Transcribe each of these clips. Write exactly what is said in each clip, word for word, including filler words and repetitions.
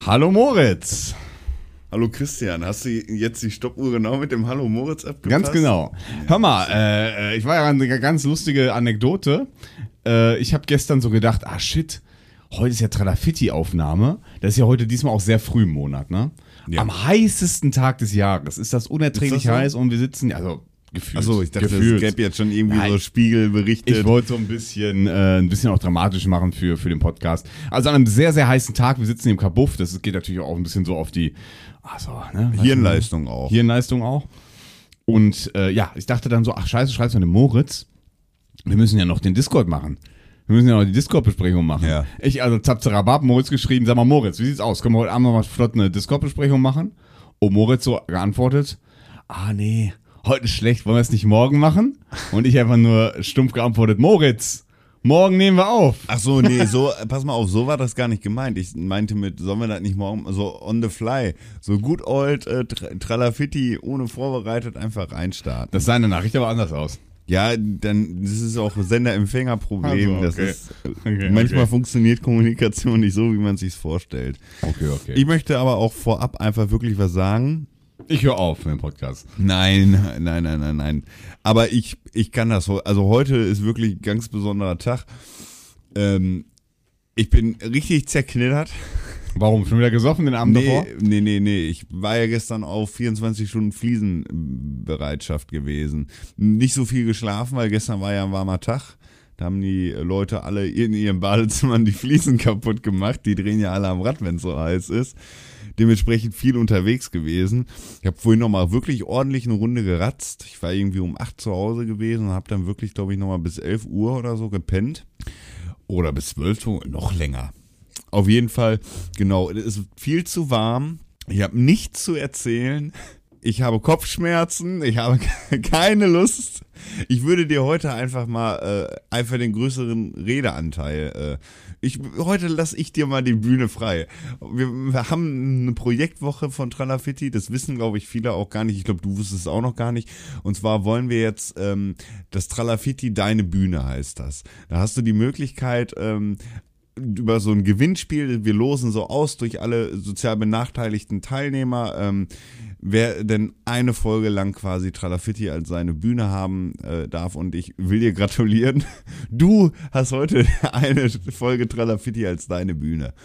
Hallo Moritz. Hallo Christian, hast du jetzt die Stoppuhr genau mit dem Hallo Moritz abgepasst? Ganz genau. Hör mal, äh, ich war ja eine ganz lustige Anekdote. Äh, ich habe gestern so gedacht, ah shit, heute ist ja Tralafitti-Aufnahme. Das ist ja heute diesmal auch sehr früh im Monat, ne? Ja. Am heißesten Tag des Jahres ist das unerträglich ist das so? heiß und wir sitzen, also gefühlt. Achso, ich dachte, gefühlt. es gäbe jetzt schon irgendwie Nein. so Spiegel berichtet. Ich wollte so ein bisschen, äh, ein bisschen auch dramatisch machen für, für den Podcast. Also an einem sehr, sehr heißen Tag, wir sitzen im Kabuff, das geht natürlich auch ein bisschen so auf die also, ne, Hirnleistung auch. Hirnleistung auch. Und äh, ja, ich dachte dann so, ach scheiße, schreibst du an den Moritz, wir müssen ja noch den Discord machen. Wir müssen ja noch die Discord-Besprechung machen. Ja. Ich also Zapzerabab, Moritz geschrieben, sag mal Moritz, wie sieht's aus? Können wir heute Abend noch mal flott eine Discord-Besprechung machen? Und Moritz so geantwortet, ah nee, heute ist schlecht, wollen wir es nicht morgen machen? Und ich einfach nur stumpf geantwortet, Moritz, morgen nehmen wir auf. Ach so, nee, so, pass mal auf, so war das gar nicht gemeint. Ich meinte mit, sollen wir das nicht morgen, so on the fly, so gut old äh, Tralafitti, ohne vorbereitet einfach reinstarten. Das sah in der Nachricht aber anders aus. Ja, dann, das ist auch Sender-Empfänger-Problem. Also, okay. Das ist, okay, manchmal okay. funktioniert Kommunikation nicht so, wie man es sich vorstellt. Okay, okay. Ich möchte aber auch vorab einfach wirklich was sagen. Ich höre auf mit dem Podcast. Nein, nein, nein, nein, nein. Aber ich, ich kann das, also heute ist wirklich ein ganz besonderer Tag. Ähm, ich bin richtig zerknittert. Warum? Schon wieder gesoffen den Abend nee, davor? Nee, nee, nee. Ich war ja gestern auf vierundzwanzig Stunden Fliesenbereitschaft gewesen. Nicht so viel geschlafen, weil gestern war ja ein warmer Tag. Da haben die Leute alle in ihren Badezimmern die Fliesen kaputt gemacht. Die drehen ja alle am Rad, wenn es so heiß ist. Dementsprechend viel unterwegs gewesen. Ich habe vorhin nochmal wirklich ordentlich eine Runde geratzt. Ich war irgendwie um acht zu Hause gewesen und habe dann wirklich, glaube ich, nochmal bis elf Uhr oder so gepennt. Oder bis zwölf Uhr, noch länger. Auf jeden Fall, genau, es ist viel zu warm. Ich habe nichts zu erzählen. Ich habe Kopfschmerzen. Ich habe keine Lust. Ich würde dir heute einfach mal äh, einfach den größeren Redeanteil. Äh, ich, heute lasse ich dir mal die Bühne frei. Wir, wir haben eine Projektwoche von Tralafitti. Das wissen, glaube ich, viele auch gar nicht. Ich glaube, du wusstest es auch noch gar nicht. Und zwar wollen wir jetzt ähm, das Tralafitti Deine Bühne heißt das. Da hast du die Möglichkeit, ähm, über so ein Gewinnspiel, wir losen so aus durch alle sozial benachteiligten Teilnehmer, ähm, wer denn eine Folge lang quasi Tralafitti als seine Bühne haben äh, darf, und ich will dir gratulieren, du hast heute eine Folge Tralafitti als deine Bühne.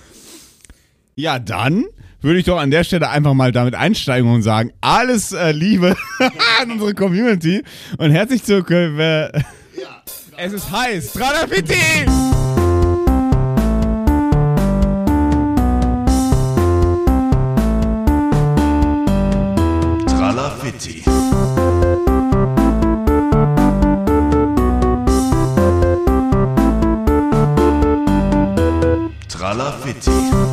Ja, dann würde ich doch an der Stelle einfach mal damit einsteigen und sagen, alles äh, Liebe an unsere Community und herzlich willkommen. Äh, ja, es ist heiß, Tralafitti! Tralafitti. Tralafitti.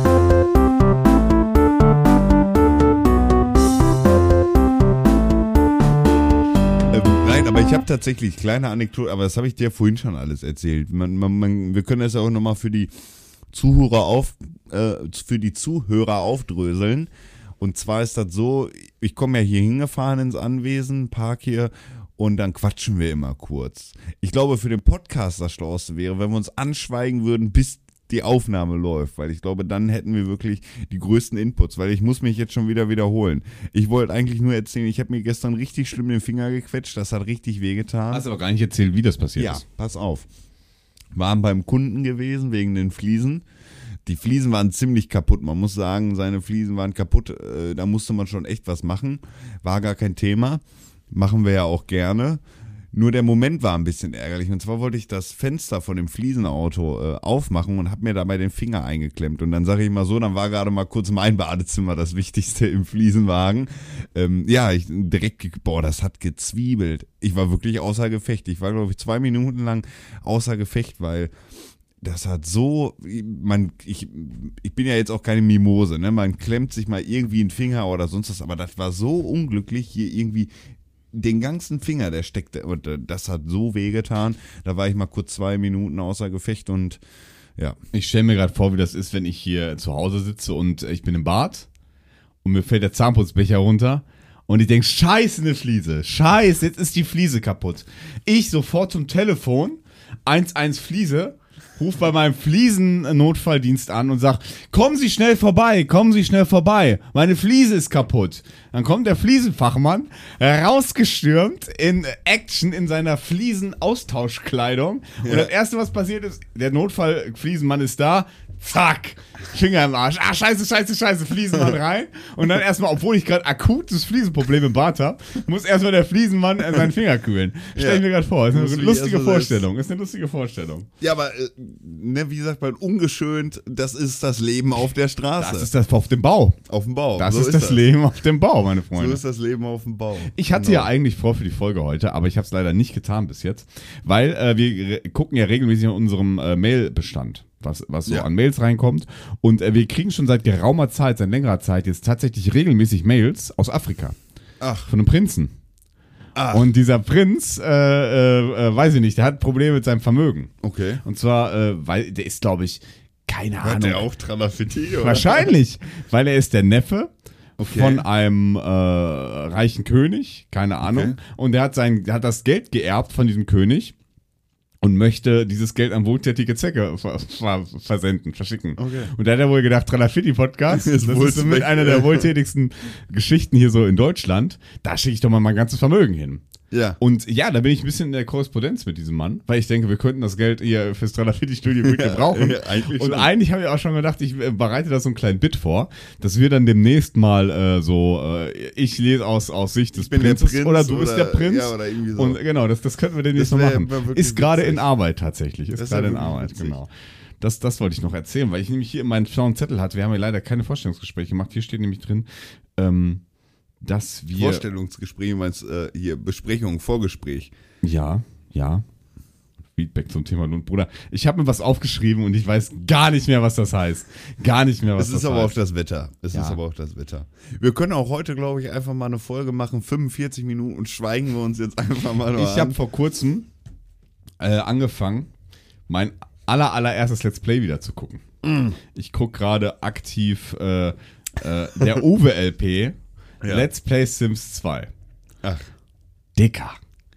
Ähm, nein, aber ich habe tatsächlich kleine Anekdote, aber das habe ich dir vorhin schon alles erzählt. Man, man, man, wir können das ja auch nochmal für die Zuhörer auf, äh, für die Zuhörer aufdröseln. Und zwar ist das so, ich komme ja hier hingefahren ins Anwesen, park hier, und dann quatschen wir immer kurz. Ich glaube, für den Podcast das Schlauste wäre, wenn wir uns anschweigen würden, bis die Aufnahme läuft, weil ich glaube, dann hätten wir wirklich die größten Inputs, weil ich muss mich jetzt schon wieder wiederholen. Ich wollte eigentlich nur erzählen, ich habe mir gestern richtig schlimm den Finger gequetscht, das hat richtig wehgetan. Hast aber gar nicht erzählt, wie das passiert ja, ist. Ja, pass auf. Waren beim Kunden gewesen wegen den Fliesen. Die Fliesen waren ziemlich kaputt. Man muss sagen, seine Fliesen waren kaputt. Äh, da musste man schon echt was machen. War gar kein Thema. Machen wir ja auch gerne. Nur der Moment war ein bisschen ärgerlich. Und zwar wollte ich das Fenster von dem Fliesenauto äh, aufmachen und habe mir dabei den Finger eingeklemmt. Und dann sage ich mal so, dann war gerade mal kurz mein Badezimmer das Wichtigste im Fliesenwagen. Ähm, ja, ich direkt, boah, das hat gezwiebelt. Ich war wirklich außer Gefecht. Ich war, glaube ich, zwei Minuten lang außer Gefecht, weil das hat so, man, ich, ich bin ja jetzt auch keine Mimose, ne? Man klemmt sich mal irgendwie einen Finger oder sonst was, aber das war so unglücklich, hier irgendwie den ganzen Finger, der steckte, und das hat so wehgetan. Da war ich mal kurz zwei Minuten außer Gefecht und ja. Ich stelle mir gerade vor, wie das ist, wenn ich hier zu Hause sitze und ich bin im Bad und mir fällt der Zahnputzbecher runter. Und ich denke, scheiße, eine Fliese. Scheiße, jetzt ist die Fliese kaputt. Ich sofort zum Telefon, eins eins Fliese. ruf bei meinem Fliesen-Notfalldienst an und sag, kommen Sie schnell vorbei, kommen Sie schnell vorbei, meine Fliese ist kaputt. Dann kommt der Fliesenfachmann rausgestürmt in Action in seiner Fliesen-Austauschkleidung. Ja. Und das Erste, was passiert ist, der Notfall-Fliesenmann ist da, zack, Finger im Arsch. Ah, scheiße, scheiße, scheiße, Fliesenmann rein. Und dann erstmal, obwohl ich gerade akutes Fliesenproblem im Bad habe, muss erstmal der Fliesenmann seinen Finger kühlen. Stell ich ja. mir gerade vor. Das ist eine lustige Vorstellung. Das ist eine lustige Vorstellung. Ja, aber, äh, ne, wie sagt man, ungeschönt, das ist das Leben auf der Straße. Das ist das auf dem Bau. Auf dem Bau. Das so ist, ist das, das Leben auf dem Bau, meine Freunde. So ist das Leben auf dem Bau. Ich hatte genau. ja eigentlich vor für die Folge heute, aber ich habe es leider nicht getan bis jetzt, weil äh, wir gucken ja regelmäßig in unserem äh, Mailbestand. Was, was so ja. an Mails reinkommt. Und äh, wir kriegen schon seit geraumer Zeit, seit längerer Zeit jetzt tatsächlich regelmäßig Mails aus Afrika. Ach. Von einem Prinzen. Ach. Und dieser Prinz, äh, äh, äh, weiß ich nicht, der hat Probleme mit seinem Vermögen. Okay. Und zwar, äh, weil der ist, glaube ich, keine hat Ahnung. Hat der auch Tralafitti, oder? Wahrscheinlich, weil er ist der Neffe okay. von einem äh, reichen König, keine Ahnung. Okay. Und der hat, sein, der hat das Geld geerbt von diesem König. Und möchte dieses Geld an wohltätige Zwecke ver ver versenden, verschicken. Okay. Und da hat er wohl gedacht, Tralafitti-Podcast, das ist so mit einer der wohltätigsten Geschichten hier so in Deutschland, da schicke ich doch mal mein ganzes Vermögen hin. Ja. Und ja, da bin ich ein bisschen in der Korrespondenz mit diesem Mann, weil ich denke, wir könnten das Geld hier fürs Tralafitti-Studio gut gebrauchen. Ja, eigentlich und schon. eigentlich habe ich auch schon gedacht, ich bereite da so einen kleinen Bit vor, dass wir dann demnächst mal äh, so, äh, ich lese aus, aus Sicht des Prinzes Prinz oder du oder, bist der Prinz. Ja, oder irgendwie so. Und genau, das, das könnten wir demnächst mal machen. Ist gerade in Arbeit tatsächlich. Ist gerade in Arbeit, witzig. Genau. Das, das wollte ich noch erzählen, weil ich nämlich hier in meinen schlauen Zettel hatte. Wir haben ja leider keine Vorstellungsgespräche gemacht. Hier steht nämlich drin, ähm, dass wir... Vorstellungsgespräch, du meinst äh, hier Besprechung, Vorgespräch. Ja, ja. Feedback zum Thema Lund. Bruder, ich habe mir was aufgeschrieben und ich weiß gar nicht mehr, was das heißt. Gar nicht mehr, was das heißt. Es ist aber auch das Wetter. Es ja. ist aber auch das Wetter. Wir können auch heute, glaube ich, einfach mal eine Folge machen, fünfundvierzig Minuten und schweigen wir uns jetzt einfach mal nur Ich habe vor kurzem äh, angefangen, mein aller, allererstes Let's Play wieder zu gucken. Mm. Ich gucke gerade aktiv äh, äh, der Uwe L P ja. Let's Play Sims zwei. Ach. Dicker,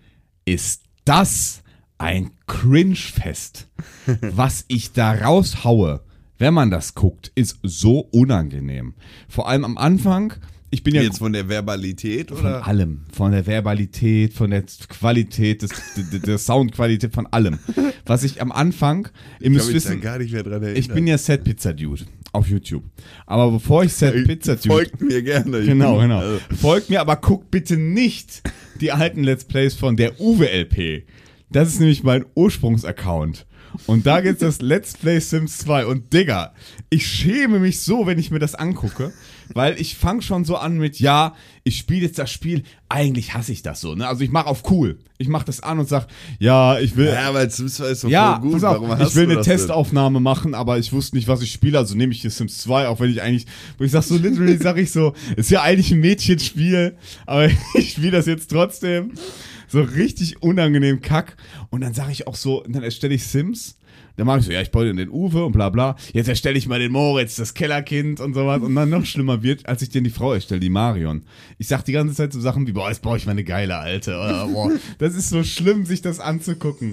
ist das ein Cringe-Fest. Was ich da raushaue, wenn man das guckt, ist so unangenehm. Vor allem am Anfang, ich bin ja... Jetzt von der Verbalität, oder? Von allem. Von der Verbalität, von der Qualität, des, der, der Soundqualität, von allem. Was ich am Anfang... Ihr müsst wissen, gar nicht mehr dran erinnern. Ich bin ja Set Pizza Dude auf YouTube. Aber bevor ich Set Pizza Dude... Folgt mir gerne. Genau, genau. Also. Folgt mir, aber guckt bitte nicht die alten Let's Plays von der Uwe L P. Das ist nämlich mein Ursprungsaccount. Und da gibt's das Let's Play Sims zwei. Und Digga, ich schäme mich so, wenn ich mir das angucke, weil ich fange schon so an mit, ja, ich spiele jetzt das Spiel, eigentlich hasse ich das so, ne? Also ich mache auf cool. Ich mache das an und sag, ja, ich will... Ja, aber Sims zwei ist doch ja, voll gut. Pass auf, Warum hast ich will du eine das Testaufnahme denn? machen, aber ich wusste nicht, was ich spiele, also nehme ich hier Sims zwei, auch wenn ich eigentlich, wo ich sag so, literally sag ich so, ist ja eigentlich ein Mädchenspiel, aber ich spiele das jetzt trotzdem. So richtig unangenehm kack. Und dann sage ich auch so, dann erstelle ich Sims. Dann mache ich so, ja, ich baue den Uwe und bla bla. Jetzt erstelle ich mal den Moritz, das Kellerkind und sowas. Und dann noch schlimmer wird, als ich den die Frau erstelle, die Marion. Ich sag die ganze Zeit so Sachen wie, boah, jetzt baue ich mal eine geile Alte. Oder, boah, das ist so schlimm, sich das anzugucken.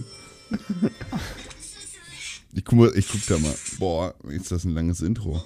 Ich guck, mal, ich guck da mal. Boah, ist das ein langes Intro.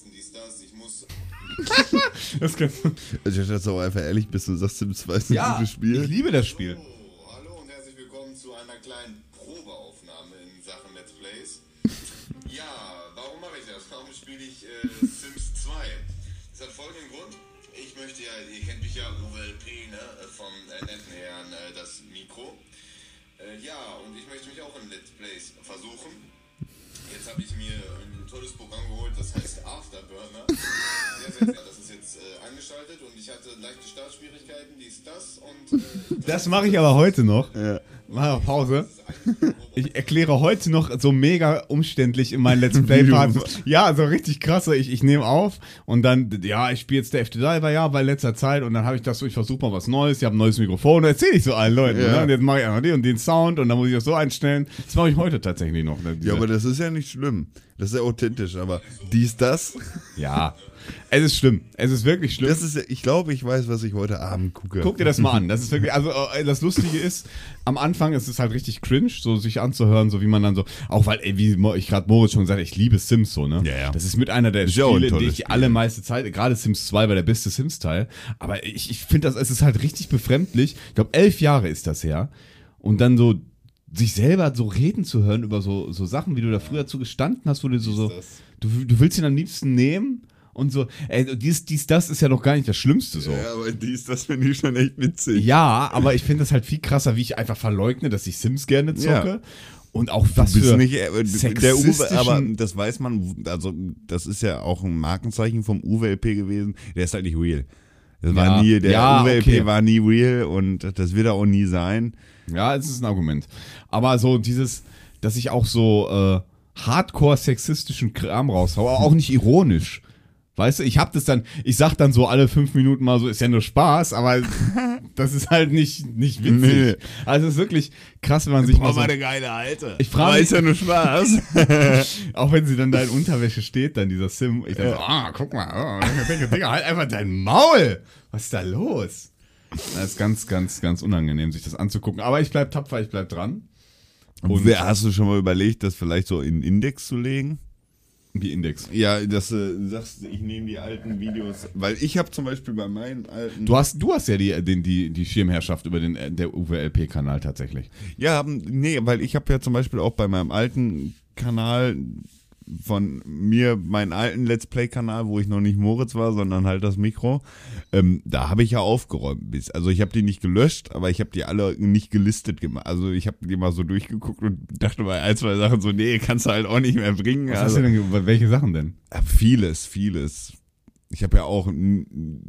Das kannst du. Also ich dachte auch einfach ehrlich bist und sagst, Sims zwei ist ein ja, gutes Spiel. Ich liebe das Spiel. Oh, hallo und herzlich willkommen zu einer kleinen Probeaufnahme in Sachen Let's Plays. Ja, warum mache ich das? Warum spiele ich äh, Sims zwei? Das hat folgenden Grund. Ich möchte ja, ihr kennt mich ja, Uwe L P, ne, vom äh, netten Herrn, äh, das Mikro. Äh, ja, und ich möchte mich auch in Let's Plays versuchen. Jetzt habe ich mir ein tolles Programm geholt, das heißt Afterburner. Sehr, sehr, sehr. Das ist jetzt äh, angeschaltet und ich hatte leichte Startschwierigkeiten, dies, das und... Äh, das das mache ich aber heute noch. Ja. Mach Pause. Ich erkläre heute noch so mega umständlich in meinen Let's Play-Parts. Ja, so richtig krass. Ich, ich nehme auf und dann, ja, ich spiele jetzt der F D Diver, ja, bei letzter Zeit und dann habe ich das so, ich versuche mal was Neues, ich habe ein neues Mikrofon und erzähle ich so allen Leuten. Ja. Ne? Und jetzt mache ich einfach den und den Sound und dann muss ich das so einstellen. Das mache ich heute tatsächlich noch. Ne? Ja, aber das ist ja nicht schlimm. Das ist ja authentisch, aber dies, das. Ja, es ist schlimm. Es ist wirklich schlimm. Das ist, ich glaube, ich weiß, was ich heute Abend gucke. Guck dir das mal an. Das ist wirklich, also das Lustige ist, am Anfang ist es halt richtig cringe, so sich anzuhören, so wie man dann so, auch weil, ey, wie ich gerade Moritz schon gesagt habe, ich liebe Sims so, ne? Ja, ja. Das ist mit einer der Ist ja auch ein Spiele, die tolles ich die Spiel. allermeiste Zeit, gerade Sims zwei war der beste Sims-Teil, aber ich, ich finde das, es ist halt richtig befremdlich. Ich glaube, elf Jahre ist das her. Und dann so sich selber so reden zu hören über so, so Sachen, wie du da früher zu gestanden hast, wo du so, so du, du willst ihn am liebsten nehmen und so, ey, dies, dies, das ist ja noch gar nicht das Schlimmste so. Ja, aber dies, das finde ich schon echt witzig. Ja, aber ich finde das halt viel krasser, wie ich einfach verleugne, dass ich Sims gerne zocke. Ja. Und auch was Du bist für nicht, äh, der Uwe, aber sexistischen- das weiß man, also das ist ja auch ein Markenzeichen vom Uwe L P gewesen, der ist halt nicht real. Das Ja, war nie, der ja, Uwe L P okay. war nie real und das wird er auch nie sein. Ja, es ist ein Argument. Aber so dieses, dass ich auch so äh, hardcore-sexistischen Kram raushaue, aber auch nicht ironisch. Weißt du, ich hab das dann, ich sag dann so alle fünf Minuten mal so, ist ja nur Spaß, aber das ist halt nicht, nicht witzig. Nee. Also es ist wirklich krass, wenn man sich mal so, eine geile Alte. Ich frage Aber mich- ist ja nur Spaß. auch wenn sie dann da in Unterwäsche steht, dann dieser Sim, ich dann so, ah, guck mal, oh, ich denke, Digga, halt einfach dein Maul. Was ist da los? Das ist ganz, ganz, ganz unangenehm, sich das anzugucken. Aber ich bleib tapfer, ich bleib dran. Und wer, hast du schon mal überlegt, das vielleicht so in Index zu legen? Wie Index. Ja, dass du sagst, ich nehme die alten Videos, weil ich habe zum Beispiel bei meinen alten... Du hast, du hast ja die, den, die, die Schirmherrschaft über den, der Uwe L P-Kanal tatsächlich. Ja, nee, weil ich habe ja zum Beispiel auch bei meinem alten Kanal von mir, meinen alten Let's Play-Kanal, wo ich noch nicht Moritz war, sondern halt das Mikro, ähm, da habe ich ja aufgeräumt bis. Also ich habe die nicht gelöscht, aber ich habe die alle nicht gelistet gemacht. Also ich habe die mal so durchgeguckt und dachte bei ein, zwei Sachen so, nee, kannst du halt auch nicht mehr bringen. Was also, hast du denn, ge- welche Sachen denn? Ja, vieles, vieles. Ich habe ja auch n-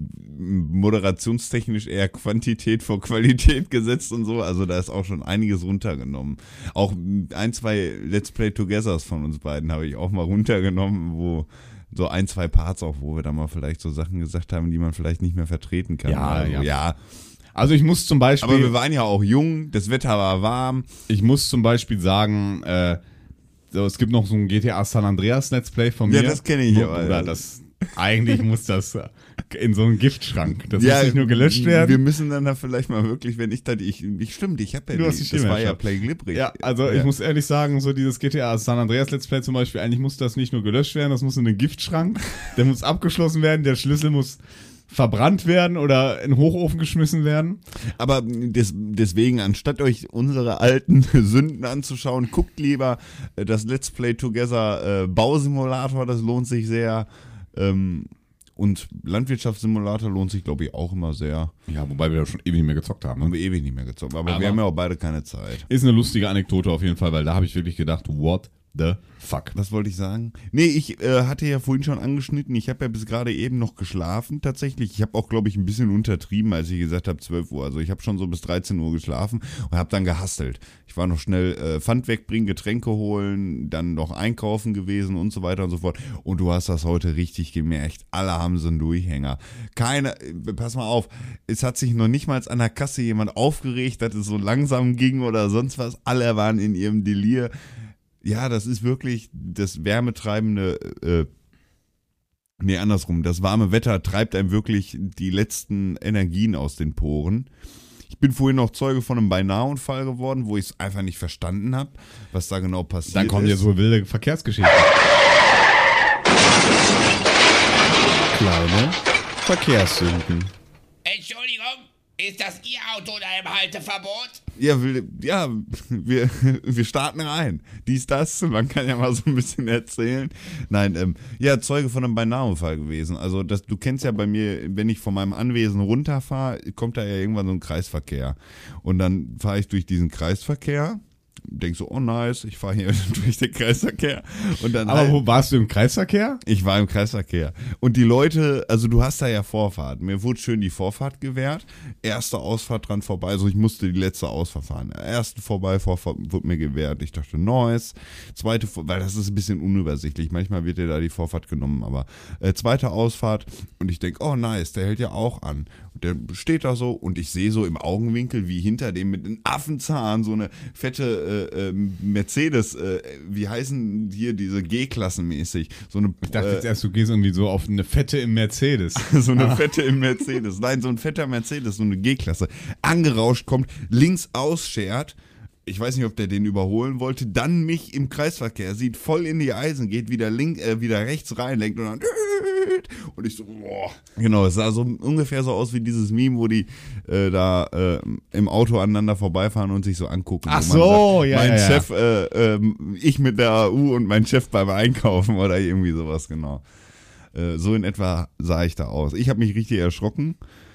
moderationstechnisch eher Quantität vor Qualität gesetzt und so. Also da ist auch schon einiges runtergenommen. Auch ein, zwei Let's Play Togethers von uns beiden habe ich auch mal runtergenommen, wo so ein, zwei Parts auch, wo wir da mal vielleicht so Sachen gesagt haben, die man vielleicht nicht mehr vertreten kann. Ja, also, ja. ja. Also ich muss zum Beispiel, Aber wir waren ja auch jung, das Wetter war warm. ich muss zum Beispiel sagen, äh, so, es gibt noch so ein G T A San Andreas Let's Play von mir. Ja, das kenne ich Wo- aber, Oder ja. das, eigentlich muss das äh, in so einen Giftschrank. Das ja, muss nicht nur gelöscht werden. Wir müssen dann da vielleicht mal wirklich, wenn ich da, ich, ich stimmt, ich habe ja Du die, hast die das Stimme war ja ja schon. Play Glibrig. Ja, also Ja. ich muss ehrlich sagen, so dieses G T A San Andreas Let's Play zum Beispiel, eigentlich muss das nicht nur gelöscht werden, das muss in den Giftschrank, der muss abgeschlossen werden, der Schlüssel muss verbrannt werden oder in den Hochofen geschmissen werden. Aber des, deswegen, anstatt euch unsere alten Sünden anzuschauen, guckt lieber äh, das Let's Play Together äh, Bausimulator, das lohnt sich sehr. Ähm, und Landwirtschaftssimulator lohnt sich, glaube ich, auch immer sehr. Ja, wobei wir da schon ewig nicht mehr gezockt haben. Haben Ne? wir ewig nicht mehr gezockt. Aber, Aber- wir haben ja auch beide keine Zeit. Ist eine lustige Anekdote auf jeden Fall, weil da habe ich wirklich gedacht, what the fuck. Was wollte ich sagen? Nee, ich äh, hatte ja vorhin schon angeschnitten, ich habe ja bis gerade eben noch geschlafen tatsächlich. Ich habe auch, glaube ich, ein bisschen untertrieben, als ich gesagt habe zwölf Uhr. Also ich habe schon so bis dreizehn Uhr geschlafen und habe dann gehustelt. Ich war noch schnell äh, Pfand wegbringen, Getränke holen, dann noch einkaufen gewesen und so weiter und so fort. Und du hast das heute richtig gemerkt. Alle haben so einen Durchhänger. Keine, äh, pass mal auf, es hat sich noch nicht mal an der Kasse jemand aufgeregt, dass es so langsam ging oder sonst was. Alle waren in ihrem Delir. Ja, das ist wirklich das wärmetreibende, äh, nee, andersrum, das warme Wetter treibt einem wirklich die letzten Energien aus den Poren. Ich bin vorhin noch Zeuge von einem Beinahe-Unfall geworden, wo ich es einfach nicht verstanden habe, was da genau passiert Dann kommen ja ist. so wilde Verkehrsgeschichten. Kleine Verkehrssünden. Entschuldigung, ist das Ihr Auto oder im Halteverbot? Ja, wir, ja wir, wir starten rein. Dies, das, man kann ja mal so ein bisschen erzählen. Nein, ähm, ja, Zeuge von einem Beinahe-Unfall gewesen. Also das, du kennst ja bei mir, wenn ich von meinem Anwesen runterfahre, kommt da ja irgendwann so ein Kreisverkehr. Und dann fahre ich durch diesen Kreisverkehr, denk so, oh nice, ich fahre hier durch den Kreisverkehr. Und dann Aber halt- wo warst du im Kreisverkehr? ich war im Kreisverkehr. Und die Leute, also du hast da ja Vorfahrt. Mir wurde schön die Vorfahrt gewährt. Erste Ausfahrt dran vorbei. Also ich musste die letzte Ausfahrt fahren. Erste vorbei, Vorfahrt wurde mir gewährt. Ich dachte, nice. Zweite, Vor- weil das ist ein bisschen unübersichtlich. Manchmal wird dir da die Vorfahrt genommen. Aber äh, zweite Ausfahrt. Und ich denke, oh nice, der hält ja auch an. Und der steht da so. Und ich sehe so im Augenwinkel, wie hinter dem mit einem Affenzahn so eine fette äh, äh, Mercedes, äh, wie heißen hier diese G-Klassen-mäßig? So eine Ich dachte äh, jetzt erst, du gehst irgendwie so auf eine Fette im Mercedes. so eine fette im Mercedes. Nein, so ein fetter Mercedes, so eine G-Klasse. Angerauscht kommt, links ausschert, ich weiß nicht, ob der den überholen wollte, dann mich im Kreisverkehr sieht, voll in die Eisen geht, wieder link, äh, wieder rechts rein, lenkt und dann und ich so, boah. Genau, es sah so ungefähr so aus wie dieses Meme, wo die äh, da äh, im Auto aneinander vorbeifahren und sich so angucken. Ach so, sagt, ja, mein ja. Chef, äh, äh, ich mit der A U und mein Chef beim Einkaufen oder irgendwie sowas, genau. Äh, so in etwa sah ich da aus. Ich habe mich richtig erschrocken.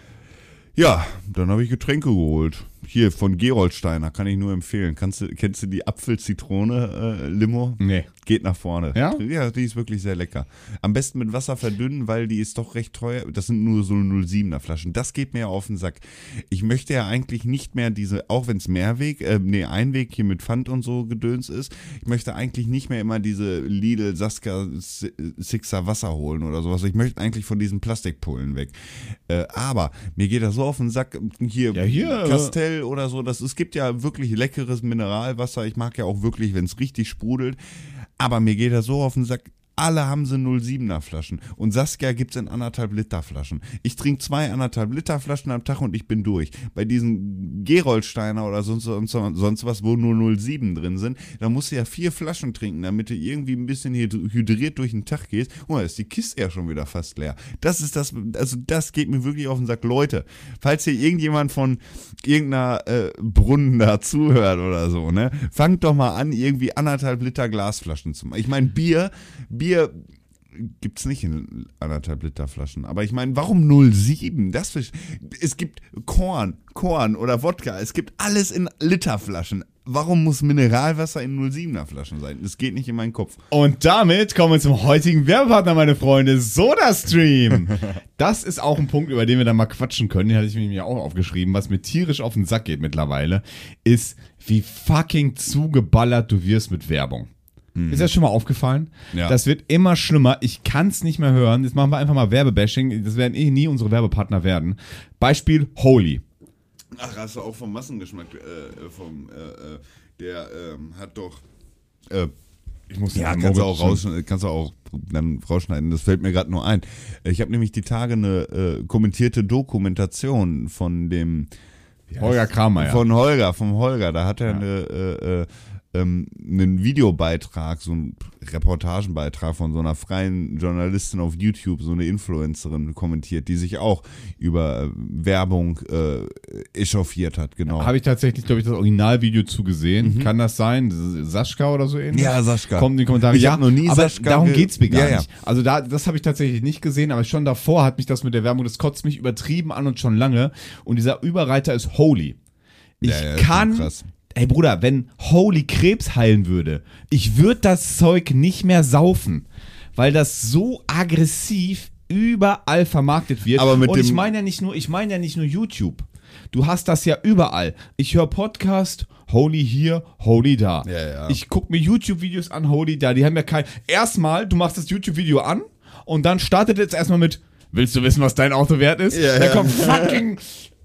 Ja, dann habe ich Getränke geholt. Hier von Gerolsteiner, kann ich nur empfehlen. Kannst du, kennst du die Apfel-Zitrone-Limo? Äh, nee. Geht nach vorne. Ja? Ja, die ist wirklich sehr lecker. Am besten mit Wasser verdünnen, weil die ist doch recht teuer. Das sind nur so null Komma siebener Flaschen. Das geht mir ja auf den Sack. Ich möchte ja eigentlich nicht mehr diese, auch wenn es Mehrweg, äh, nee, Einweg hier mit Pfand und so Gedöns ist, ich möchte eigentlich nicht mehr immer diese Lidl, Saskia, Sixer Wasser holen oder sowas. Ich möchte eigentlich von diesen Plastikpullen weg. Äh, aber mir geht das so auf den Sack, hier, ja, hier Castell oder so, das, es gibt ja wirklich leckeres Mineralwasser. Ich mag ja auch wirklich, wenn es richtig sprudelt. Aber mir geht das so auf den Sack, alle haben sie null Komma siebener Flaschen und Saskia gibt's in anderthalb Liter Flaschen. Ich trinke zwei anderthalb Liter Flaschen am Tag und ich bin durch. Bei diesen Gerolsteiner oder sonst, sonst, sonst was, wo nur null Komma sieben drin sind, da musst du ja vier Flaschen trinken, damit du irgendwie ein bisschen hydriert durch den Tag gehst. Oh, da ist die Kiste ja schon wieder fast leer. Das ist das, also das geht mir wirklich auf den Sack. Leute, falls hier irgendjemand von irgendeiner äh, Brunnen da zuhört oder so, ne, fangt doch mal an, irgendwie anderthalb Liter Glasflaschen zu machen. Ich meine, Bier, Bier gibt's nicht in anderthalb Liter Flaschen. Aber ich meine, warum null Komma sieben? Das für, es gibt Korn, Korn oder Wodka. Es gibt alles in Literflaschen. Warum muss Mineralwasser in null Komma siebener Flaschen sein? Das geht nicht in meinen Kopf. Und damit kommen wir zum heutigen Werbepartner, meine Freunde, SodaStream. Das ist auch ein Punkt, über den wir dann mal quatschen können. Den hatte ich mir auch aufgeschrieben. Was mir tierisch auf den Sack geht mittlerweile, ist, wie fucking zugeballert du wirst mit Werbung. Mhm. Ist das schon mal aufgefallen? Ja. Das wird immer schlimmer. Ich kann es nicht mehr hören. Jetzt machen wir einfach mal Werbebashing. Das werden eh nie unsere Werbepartner werden. Beispiel Holy. Ach, hast du auch vom Massengeschmack, äh, vom, äh, der ähm, hat doch, äh, ich muss ja, kannst du auch rausschneiden, kannst du auch dann rausschneiden, das fällt mir gerade nur ein. Ich habe nämlich die Tage eine äh, kommentierte Dokumentation von dem Holger Kramer, ja. Von Holger, vom Holger, da hat er ja. eine, äh, äh, ähm, einen Videobeitrag, so einen Reportagenbeitrag von so einer freien Journalistin auf YouTube, so eine Influencerin kommentiert, die sich auch über Werbung äh, echauffiert hat, genau. Habe ich tatsächlich, glaube ich, das Originalvideo zugesehen. Mhm. Kann das sein? Sascha oder so ähnlich? Ja, Sascha. Kommt in die Kommentare. Ich ja, habe noch nie aber Sascha darum ge- geht's mir gar ja, ja. nicht. Also da, das habe ich tatsächlich nicht gesehen, aber schon davor hat mich das mit der Werbung, das kotzt mich übertrieben an und schon lange. Und dieser Überreiter ist Holy. Ich Ja, ja, kann... krass. Ey Bruder, wenn Holy Krebs heilen würde, ich würde das Zeug nicht mehr saufen, weil das so aggressiv überall vermarktet wird. Aber mit Und ich dem- meine ja nicht nur, ich meine ja nicht nur YouTube. Du hast das ja überall. Ich höre Podcast, Holy hier, Holy da. Ja, ja. Ich gucke mir YouTube-Videos an, Holy da. Die haben ja kein... Erstmal, du machst das YouTube-Video an und dann startet jetzt erstmal mit, willst du wissen, was dein Auto wert ist? Ja, da ja. kommt fucking...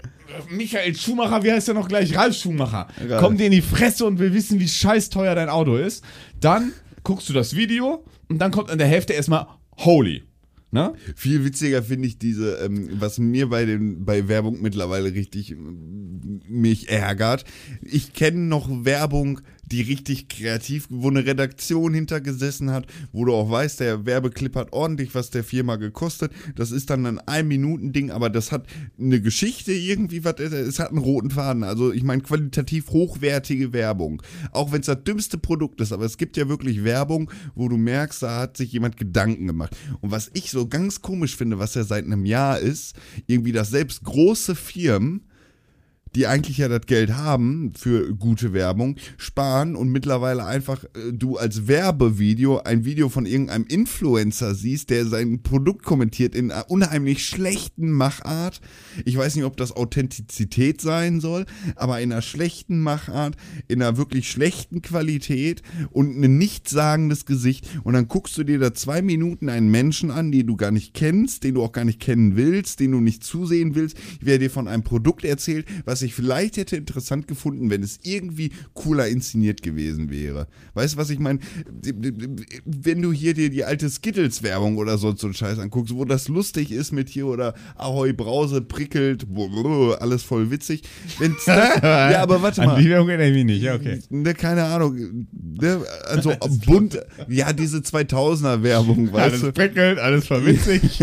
Michael Schumacher, wie heißt der noch gleich? Ralf Schumacher. Ralf. Kommt dir in die Fresse und will wissen, wie scheiß teuer dein Auto ist. Dann guckst du das Video und dann kommt an der Hälfte erstmal Holy. Ne? Viel witziger finde ich diese, ähm, was mir bei den bei Werbung mittlerweile richtig ähm, mich ärgert. Ich kenne noch Werbung, die richtig kreativ, wo eine Redaktion hintergesessen hat, wo du auch weißt, der Werbeclip hat ordentlich was der Firma gekostet. Das ist dann ein Ein-Minuten-Ding, aber das hat eine Geschichte irgendwie, was, es hat einen roten Faden. Also ich meine qualitativ hochwertige Werbung. Auch wenn es das dümmste Produkt ist, aber es gibt ja wirklich Werbung, wo du merkst, da hat sich jemand Gedanken gemacht. Und was ich so ganz komisch finde, was ja seit einem Jahr ist, irgendwie, dass selbst große Firmen, die eigentlich ja das Geld haben für gute Werbung, sparen und mittlerweile einfach äh, du als Werbevideo ein Video von irgendeinem Influencer siehst, der sein Produkt kommentiert in einer unheimlich schlechten Machart. Ich weiß nicht, ob das Authentizität sein soll, aber in einer schlechten Machart, in einer wirklich schlechten Qualität und ein nichtssagendes Gesicht. Und dann guckst du dir da zwei Minuten einen Menschen an, den du gar nicht kennst, den du auch gar nicht kennen willst, den du nicht zusehen willst, wer dir von einem Produkt erzählt, was sich ich vielleicht hätte interessant gefunden, wenn es irgendwie cooler inszeniert gewesen wäre. Weißt du, was ich meine? Wenn du hier dir die alte Skittles-Werbung oder so, so einen Scheiß anguckst, wo das lustig ist mit hier oder Ahoi Brause prickelt, alles voll witzig. Wenn's das, ja, aber warte mal. An die Werbung erinnere ich mich nicht, ja, okay. Ne, keine Ahnung. Ne, also bunt, ja, diese zweitausender-Werbung, weißt alles du? Alles prickelt, alles voll witzig.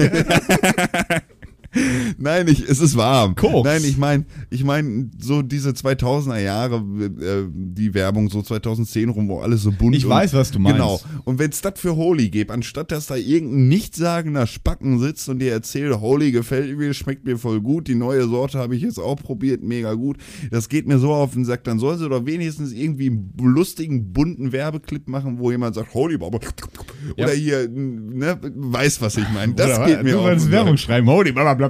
Nein, ich, es ist warm. Koks. Nein, ich meine, ich meine so diese zweitausender Jahre, äh, die Werbung so zweitausendzehn rum, wo alles so bunt Ich und, weiß, was du meinst. Genau. Und wenn es das für Holy gibt, anstatt dass da irgendein nichtssagender Spacken sitzt und dir erzählt, Holy gefällt mir, schmeckt mir voll gut, die neue Sorte habe ich jetzt auch probiert, mega gut. Das geht mir so auf den Sack, dann soll sie doch wenigstens irgendwie einen lustigen, bunten Werbeclip machen, wo jemand sagt, Holy, oder Ja. hier, ne, weiß, was ich meine. Das Oder, geht mir du auf wolltest den Werbung Sack. schreiben, Holy, blablabla.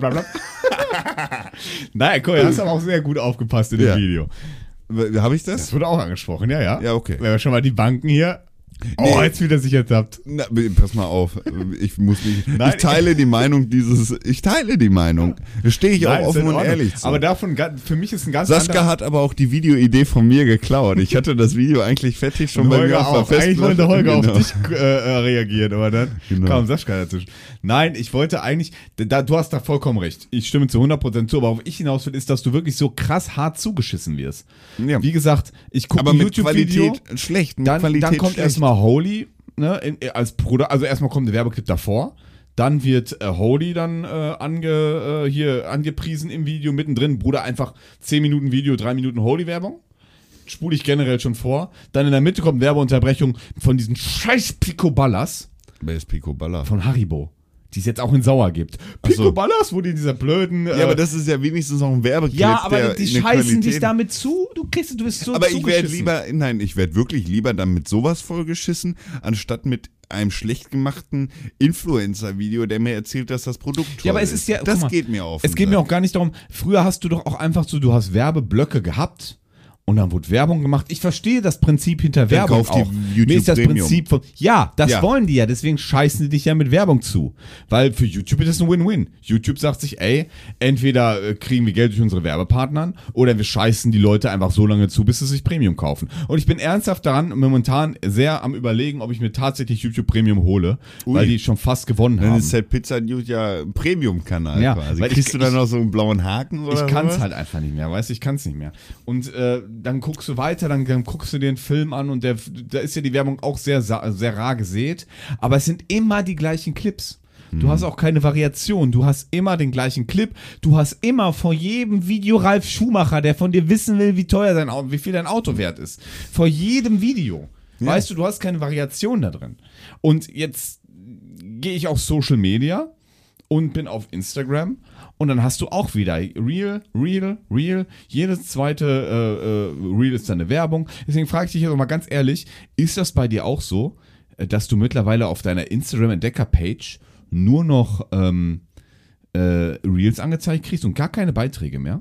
Nein, cool, du hast aber auch sehr gut aufgepasst in dem Ja. Video. Habe ich das? Das wurde auch angesprochen, ja, ja. Ja, okay. Wenn wir schon mal die Banken hier. Oh, Nee. jetzt wieder sich ertappt. Na, pass mal auf, ich muss nicht. Nein. Ich teile die Meinung dieses. Ich teile die Meinung. Da stehe ich Nein, auch ist in offen und Ordnung. ehrlich zu. Aber davon, ga- für mich ist ein ganz Saskia anderer... hat aber auch die Videoidee von mir geklaut. Ich hatte das Video eigentlich fertig schon Und bei mir Holger auf der auch. Eigentlich Festplatte. wollte Holger Genau. auf dich äh, äh, reagieren, aber dann Genau. kam Sascha dazwischen. Nein, ich wollte eigentlich, da, du hast da vollkommen recht. Ich stimme zu hundert Prozent zu, aber worauf ich hinaus will, ist, dass du wirklich so krass hart zugeschissen wirst. Ja. Wie gesagt, ich gucke Aber ein mit YouTube-Video, Qualität schlecht. Mit dann, Qualität dann kommt schlecht. erstmal Holy, ne, in, als Bruder, also erstmal kommt der Werbeclip davor. Dann wird äh, Holy dann äh, ange, äh, hier angepriesen im Video, mittendrin, Bruder, einfach zehn Minuten Video, drei Minuten Holy-Werbung. Spule ich generell schon vor. Dann in der Mitte kommt Werbeunterbrechung von diesen scheiß Picoballas Wer ist Pico Baller? von Haribo, die es jetzt auch in Sauer gibt. Ach so. Picoballas, wo die in dieser blöden... Äh, Ja, aber das ist ja wenigstens noch ein Werbeclip. ja, aber der die eine scheißen dich Qualität- damit zu. Du kriegst, du bist so Aber ich werde zugeschissen. lieber, nein, ich werde wirklich lieber dann mit sowas vollgeschissen, anstatt mit einem schlecht gemachten Influencer-Video, der mir erzählt, dass das Produkt toll Ja, aber es ist ja, guck Das mal, geht mir auf. Es den geht mir Sack. auch gar nicht darum, früher hast du doch auch einfach so, du hast Werbeblöcke gehabt und dann wurde Werbung gemacht. Ich verstehe das Prinzip hinter Werbung kauft die auch. YouTube Mir ist das Premium. Prinzip von, ja, das Ja. wollen die ja, deswegen scheißen die dich ja mit Werbung zu. Weil für YouTube ist das ein Win-Win. YouTube sagt sich, ey, entweder äh, kriegen wir Geld durch unsere Werbepartnern oder wir scheißen die Leute einfach so lange zu, bis sie sich Premium kaufen. Und ich bin ernsthaft daran, momentan sehr am überlegen, ob ich mir tatsächlich YouTube Premium hole, Ui. weil die schon fast gewonnen Dann haben. ist halt Pizza News ja ein Premium-Kanal Ja, quasi. weil Kriegst ich- du dann ich- noch so einen blauen Haken oder Ich kann es sowas? halt einfach nicht mehr, weißt du, ich kann es nicht mehr. Und äh, dann guckst du weiter, dann, dann guckst du dir einen Film an und der, da ist ja die Werbung auch sehr, sa- sehr rar gesät, aber es sind immer die gleichen Clips. Du hast auch keine Variation, du hast immer den gleichen Clip, du hast immer vor jedem Video Ralf Schumacher, der von dir wissen will, wie teuer dein Auto, wie viel dein Auto wert ist. Vor jedem Video. Ja. Weißt du, du hast keine Variation da drin. Und jetzt gehe ich auf Social Media und bin auf Instagram und dann hast du auch wieder Reel, Reel, Reel. Jedes zweite äh, äh, Reel ist dann eine Werbung. Deswegen frage ich dich jetzt mal ganz ehrlich, ist das bei dir auch so, äh, dass du mittlerweile auf deiner Instagram-Entdecker-Page nur noch ähm, äh, Reels angezeigt kriegst und gar keine Beiträge mehr?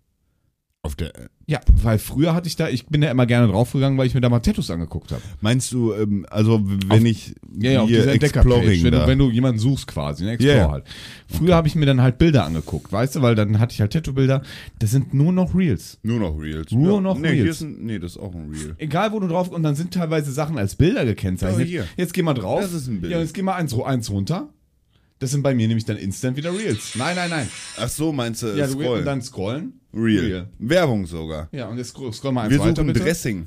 Auf der, Ja, weil früher hatte ich da, ich bin ja immer gerne draufgegangen, weil ich mir da mal Tattoos angeguckt habe. meinst du, ähm, also wenn Auf- ich Ja, ja, auf hier dieser Entdecker-Page, Exploring wenn du, da, wenn du jemanden suchst quasi, ne, Explore Ja, ja. halt. Früher habe ich mir dann halt Bilder angeguckt, weißt du, weil dann hatte ich halt Tattoo-Bilder, das sind nur noch Reels. nur noch Reels. Nur ja. noch nee, Hier Reels. ist ein, nee, das ist auch ein Reel. Egal, wo du drauf, und dann sind teilweise Sachen als Bilder gekennzeichnet. Ja, hier. Jetzt geh mal drauf. Das ist ein Bild. Ja, jetzt geh mal eins, eins runter. Das sind bei mir nämlich dann instant wieder Reels. Nein, nein, nein. Ach so, meinst du Ja, du Scrollen? und dann scrollen. Real. Werbung sogar. Ja, und jetzt scroll, scroll mal eins Wir weiter, suchen bitte. Dressing.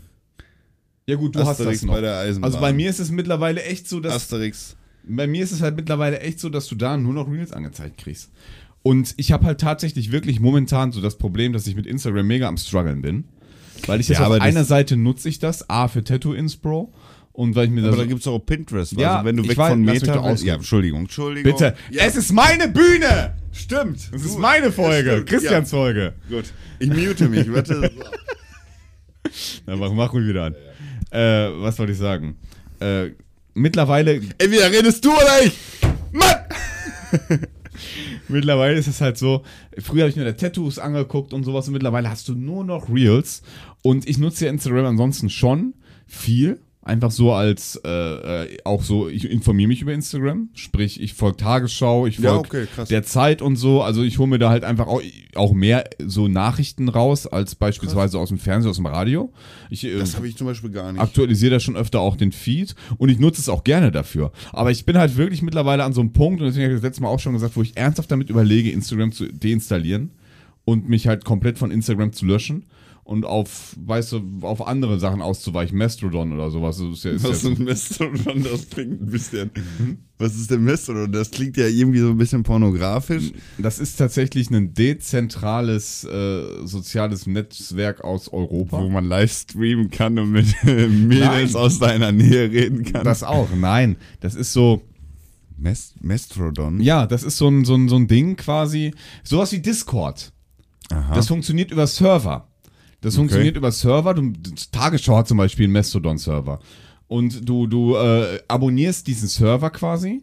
Ja gut, du Asterix hast das noch. bei der Eisenbahn. Also bei mir ist es mittlerweile echt so, dass Asterix. Bei mir ist es halt mittlerweile echt so, dass du da nur noch Reels angezeigt kriegst. Und ich habe halt tatsächlich wirklich momentan so das Problem, dass ich mit Instagram mega am struggeln bin. Weil ich jetzt Ja, auf aber das- einer Seite nutze ich das, A für Tattoo-Inspro und weil ich mir Aber das da gibt es auch Pinterest. Ja, also wenn du ich weg weiß, von lass mich Meta... doch ausreden. Ja, Entschuldigung, Entschuldigung. Bitte, Ja, es ist meine Bühne! stimmt. Es ist meine Folge, stimmt, Christians ja. Folge. Gut. Ich mute mich. Warte. Na, mach, mach ruhig wieder an. Äh, was wollte ich sagen? Äh, mittlerweile Entweder redest du oder ich. Mann! Mittlerweile ist es halt so, früher habe ich mir da Tattoos angeguckt und sowas und mittlerweile hast du nur noch Reels und ich nutze ja Instagram ansonsten schon viel, Einfach so als, äh, äh, auch so, ich informiere mich über Instagram, sprich, ich folge Tagesschau, ich Ja, folge okay, krass. der Zeit und so, also ich hole mir da halt einfach auch, auch mehr so Nachrichten raus, als beispielsweise aus dem Fernsehen, aus dem Radio. Ich, äh, Das habe ich zum Beispiel gar nicht. aktualisiere da schon öfter auch den Feed und ich nutze es auch gerne dafür. Aber ich bin halt wirklich mittlerweile an so einem Punkt, und deswegen habe ich das letzte Mal auch schon gesagt, wo ich ernsthaft damit überlege, Instagram zu deinstallieren und mich halt komplett von Instagram zu löschen und auf, weißt du, auf andere Sachen auszuweichen, Mastodon oder sowas. Das ist ja, ist Was ja ist ein Mastodon? Das klingt ein bisschen. Was ist denn Mastodon? Das klingt ja irgendwie so ein bisschen pornografisch. Das ist tatsächlich ein dezentrales äh, soziales Netzwerk aus Europa. Wo man live streamen kann und mit äh, Mädels Nein. aus deiner Nähe reden kann. Das auch, nein. Das ist so, Mast Mastodon? ja, das ist so ein, so ein, so ein Ding quasi, sowas wie Discord. Aha. Das funktioniert über Server. Das Okay. funktioniert über Server. Du, Tagesschau hat zum Beispiel einen Mastodon-Server. Und du, du äh, abonnierst diesen Server quasi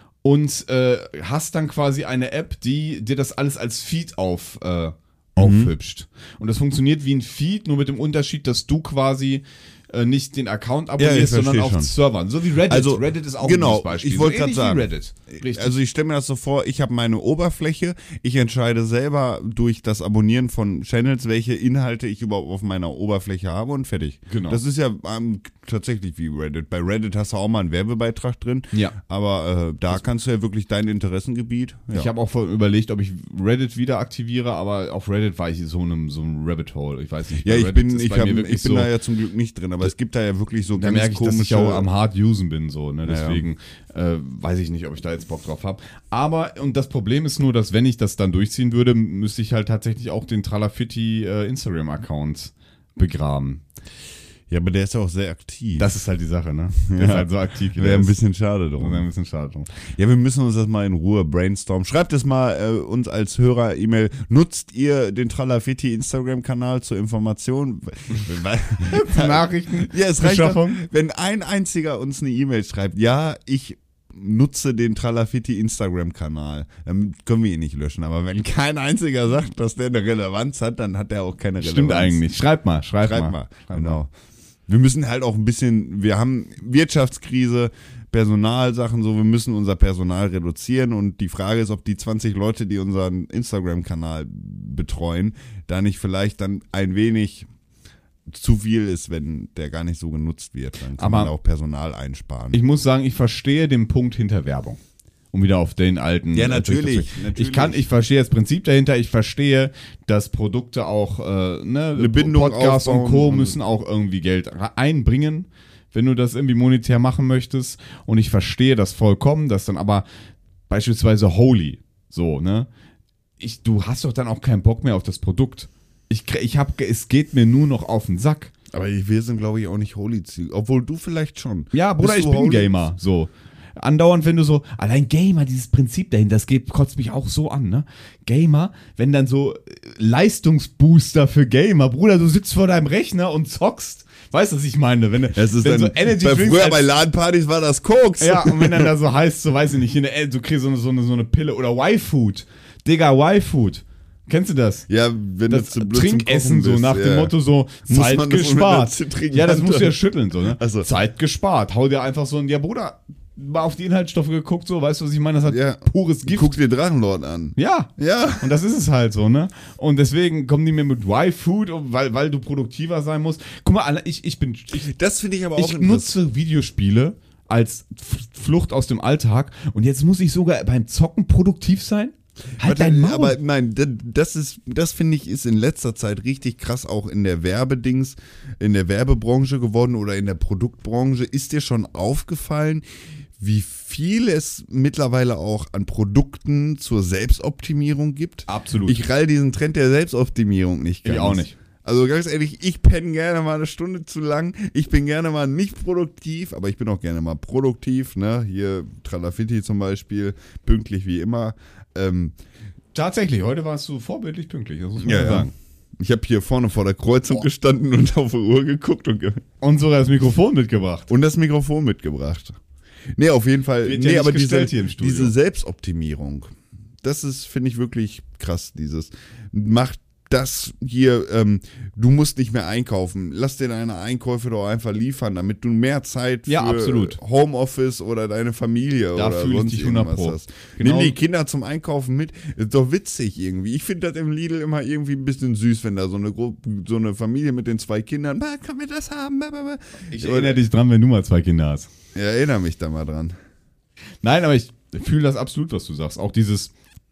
und äh, hast dann quasi eine App, die dir das alles als Feed auf, äh, aufhübscht. Und das funktioniert wie ein Feed, nur mit dem Unterschied, dass du quasi äh, nicht den Account abonnierst, Ja, ich sondern verstehe auf schon. Servern. So wie Reddit. Also, Reddit ist auch genau, ein gutes Beispiel. ich wollte so gerade ähnlich sagen. wie Reddit. Richtig. Also ich stelle mir das so vor, ich habe meine Oberfläche, ich entscheide selber durch das Abonnieren von Channels, welche Inhalte ich überhaupt auf meiner Oberfläche habe und fertig. Genau. Das ist ja ähm, tatsächlich wie Reddit. Bei Reddit hast du auch mal einen Werbebeitrag drin, Ja. aber äh, da kannst du ja wirklich dein Interessengebiet. Ja. Ich habe auch voll überlegt, ob ich Reddit wieder aktiviere, aber auf Reddit war ich so einem so einem Rabbit Hole. Ich weiß nicht. ja, bei ich Reddit bin, ist ich, bei hab, mir ich wirklich bin so, da ja zum Glück nicht drin, aber es gibt da ja wirklich so da ganz merke ich, dass komische... ich auch am hart usen bin, so, ne? Ja, Deswegen äh, weiß ich nicht, ob ich da jetzt Bock drauf habe. Aber, und das Problem ist nur, dass wenn ich das dann durchziehen würde, müsste ich halt tatsächlich auch den Tralafitti äh, Instagram-Account begraben. ja, aber der ist ja auch sehr aktiv. Das ist halt die Sache, ne? Der Ja. ist halt so aktiv. wie der wäre ein ist. bisschen schade Das drum. wäre ein bisschen schade drum. Ja, wir müssen uns das mal in Ruhe brainstormen. Schreibt es mal äh, uns als Hörer-E-Mail. Nutzt ihr den Tralafitti Instagram-Kanal zur Information? Nachrichten. Ja, es reicht doch, Beschaffung. wenn ein einziger uns eine E-Mail schreibt. Ja, ich nutze den Tralafitti Instagram-Kanal. Dann können wir ihn nicht löschen. Aber wenn kein einziger sagt, dass der eine Relevanz hat, dann hat der auch keine Relevanz. Stimmt eigentlich. Schreibt mal, schreibt, Schreibt mal. mal. Schreibt Genau. Wir müssen halt auch ein bisschen, wir haben Wirtschaftskrise, Personalsachen, so, wir müssen unser Personal reduzieren und die Frage ist, ob die zwanzig Leute, die unseren Instagram-Kanal betreuen, da nicht vielleicht dann ein wenig zu viel ist, wenn der gar nicht so genutzt wird. Dann kann Aber man auch Personal einsparen. Ich muss sagen, ich verstehe den Punkt hinter Werbung. Um wieder auf den alten. Ja, äh, natürlich, zurückzukommen. natürlich. Ich kann, ich verstehe das Prinzip dahinter. Ich verstehe, dass Produkte auch, äh, ne, Eine Bindung Podcasts und aufbauen Co. und- müssen auch irgendwie Geld ra- einbringen, wenn du das irgendwie monetär machen möchtest. Und ich verstehe das vollkommen, dass dann aber beispielsweise Holy, so, ne, ich, du hast doch dann auch keinen Bock mehr auf das Produkt. Ich, krie- ich hab, es geht mir nur noch auf den Sack. Aber wir sind, glaube ich, auch nicht Holy Ziel. Obwohl du vielleicht schon. Ja, Bruder, Bist ich du bin Holy? Gamer, so. Andauernd, wenn du so, allein Gamer, dieses Prinzip dahinter, das geht, kotzt mich auch so an, ne? Gamer, wenn dann so äh, Leistungsbooster für Gamer, Bruder, du sitzt vor deinem Rechner und zockst. Weißt du, was ich meine? Wenn, Es ist wenn dann, so Energy bei, Drinks früher als- bei LAN-Partys war das Koks. ja, und wenn dann da so heißt, so weiß ich nicht, hier eine, du kriegst so eine, so eine, so eine Pille oder Y-Food. Digga, Y-Food. Kennst du das? Ja, wenn Das du zu blöd zum Trinkessen Kochen so bist, nach ja. dem Motto so Muss Zeit man das mit einer gespart. zittrigen Ja, das Hand musst du ja dann- schütteln so, ne? Ach so. Zeit gespart. Hau dir einfach so ein, ja Bruder, mal auf die Inhaltsstoffe geguckt, so, weißt du, was ich meine? Das hat Ja. pures Gift. Guck dir Drachenlord an. Ja. Ja. Und das ist es halt so, ne? Und deswegen kommen die mir mit Y-Food, weil, weil du produktiver sein musst. Guck mal, Alter, ich, ich bin, ich, Das finde ich aber auch ich nutze Videospiele als F- Flucht aus dem Alltag und jetzt muss ich sogar beim Zocken produktiv sein? Halt Warte, dein Maul. aber nein, d- das ist, das finde ich, ist in letzter Zeit richtig krass auch in der Werbedings, in der Werbebranche geworden oder in der Produktbranche. Ist dir schon aufgefallen, wie viel es mittlerweile auch an Produkten zur Selbstoptimierung gibt? Absolut. Ich rall diesen Trend der Selbstoptimierung nicht ganz. Ich auch nicht. Also ganz ehrlich, ich penne gerne mal eine Stunde zu lang. Ich bin gerne mal nicht produktiv, aber ich bin auch gerne mal produktiv. Ne? Hier Tralafitti zum Beispiel, pünktlich wie immer. Ähm, Tatsächlich, heute warst du vorbildlich pünktlich, das muss man ja, ja ja. sagen. Ich habe hier vorne vor der Kreuzung gestanden und auf die Uhr geguckt und, ge Und sogar das Mikrofon mitgebracht. und das Mikrofon mitgebracht. Nee, auf jeden Fall. Wird ja Nee, nicht aber diese, gestellt hier im Studio. diese Selbstoptimierung, das ist, finde ich, wirklich krass. Dieses macht dass hier, ähm, du musst nicht mehr einkaufen. Lass dir deine Einkäufe doch einfach liefern, damit du mehr Zeit für Ja, absolut. Homeoffice oder deine Familie Da oder fühle ich sonst dich hundert irgendwas Pro. hast. Genau. Nimm die Kinder zum Einkaufen mit. Ist doch witzig irgendwie. Ich finde das im Lidl immer irgendwie ein bisschen süß, wenn da so eine, Gru- so eine Familie mit den zwei Kindern, "Ma, kann wir das haben? Ba, ba, ba." Ich erinnere dich dran, wenn du mal zwei Kinder hast. Ja, erinnere mich da mal dran. Nein, aber ich fühle das absolut, was du sagst. Auch dieses